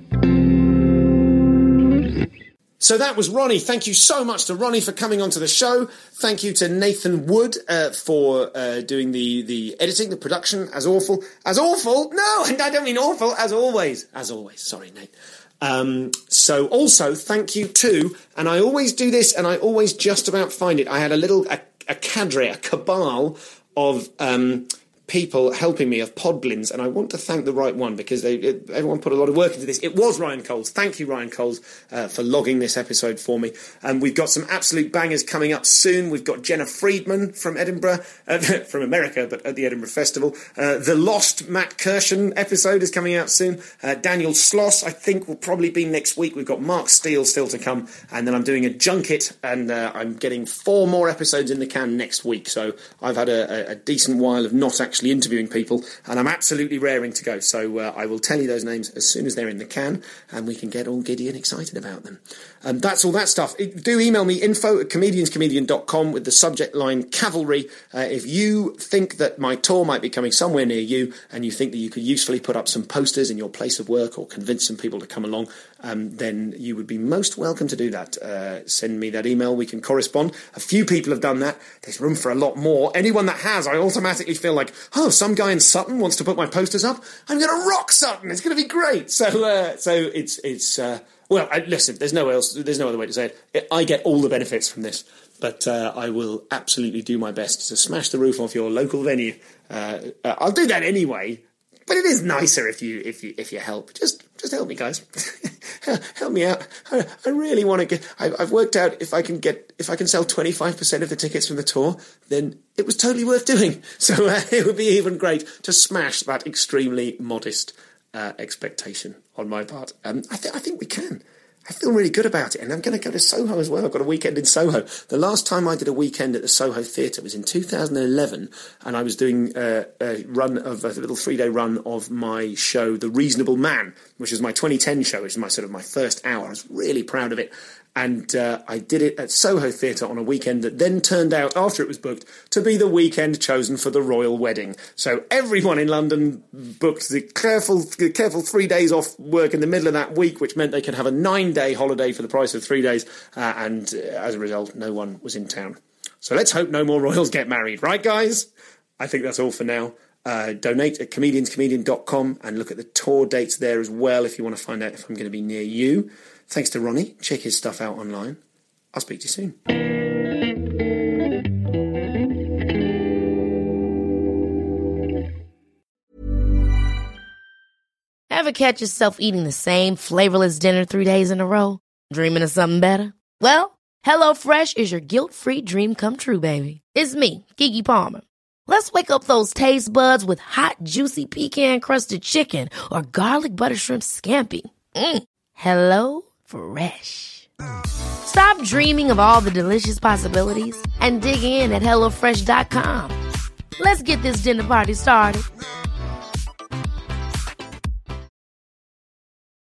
So that was Ronnie. Thank you so much to Ronnie for coming onto the show. Thank you to Nathan Wood uh, for uh, doing the, the editing, the production. As awful. As awful? No, I don't mean awful. As always. As always. Sorry, Nate. Um, so also thank you to, and I always do this and I always just about find it. I had a little, a, a cadre, a cabal of, um, people helping me, of podblins, and I want to thank the right one because they it, everyone put a lot of work into this. It was Ryan Coles. Thank you, Ryan Coles, uh, for logging this episode for me. And um, we've got some absolute bangers coming up soon. We've got Jenna Friedman from Edinburgh, uh, from America, but at the Edinburgh Festival. Uh, the Lost Matt Kirshen episode is coming out soon. Uh, Daniel Sloss, I think, will probably be next week. We've got Mark Steele still to come, and then I'm doing a junket, and uh, I'm getting four more episodes in the can next week. So I've had a, a, a decent while of not actually actually interviewing people, and I'm absolutely raring to go. So uh, I will tell you those names as soon as they're in the can, and we can get all giddy and excited about them. Um, that's all that stuff. Do email me, info at comedians comedian dot com with the subject line cavalry. Uh, if you think that my tour might be coming somewhere near you, and you think that you could usefully put up some posters in your place of work or convince some people to come along, um, then you would be most welcome to do that. Uh, send me that email. We can correspond. A few people have done that. There's room for a lot more. Anyone that has, I automatically feel like, oh, some guy in Sutton wants to put my posters up. I'm going to rock Sutton. It's going to be great. So, uh, so it's it's. Uh, well, I, listen. There's no else. There's no other way to say it. I get all the benefits from this, but uh, I will absolutely do my best to smash the roof off your local venue. Uh, uh, I'll do that anyway. But it is nicer if you if you if you help. Just just help me, guys. Help me out. I, I really want to get. I, I've worked out if I can get if I can sell twenty-five percent of the tickets from the tour, then it was totally worth doing. So uh, it would be even great to smash that extremely modest uh, expectation on my part. Um, I, th- I think we can. I feel really good about it, and I'm going to go to Soho as well. I've got a weekend in Soho. The last time I did a weekend at the Soho Theatre was in two thousand eleven, and I was doing uh, a run of a little three-day run of my show, The Reasonable Man, which was my twenty ten show, which is my sort of my first hour. I was really proud of it. And uh, I did it at Soho Theatre on a weekend that then turned out, after it was booked, to be the weekend chosen for the royal wedding. So everyone in London booked the careful, careful three days off work in the middle of that week, which meant they could have a nine-day holiday for the price of three days. Uh, and uh, as a result, no one was in town. So let's hope no more royals get married. Right, guys? I think that's all for now. Uh, donate at comedians comedian dot com and look at the tour dates there as well if you want to find out if I'm going to be near you. Thanks to Ronnie. Check his stuff out online. I'll speak to you soon. Ever catch yourself eating the same flavorless dinner three days in a row? Dreaming of something better? Well, HelloFresh is your guilt-free dream come true, baby. It's me, Keke Palmer. Let's wake up those taste buds with hot, juicy pecan-crusted chicken or garlic butter shrimp scampi. Mm. Hello Fresh. Stop dreaming of all the delicious possibilities and dig in at HelloFresh dot com. Let's get this dinner party started.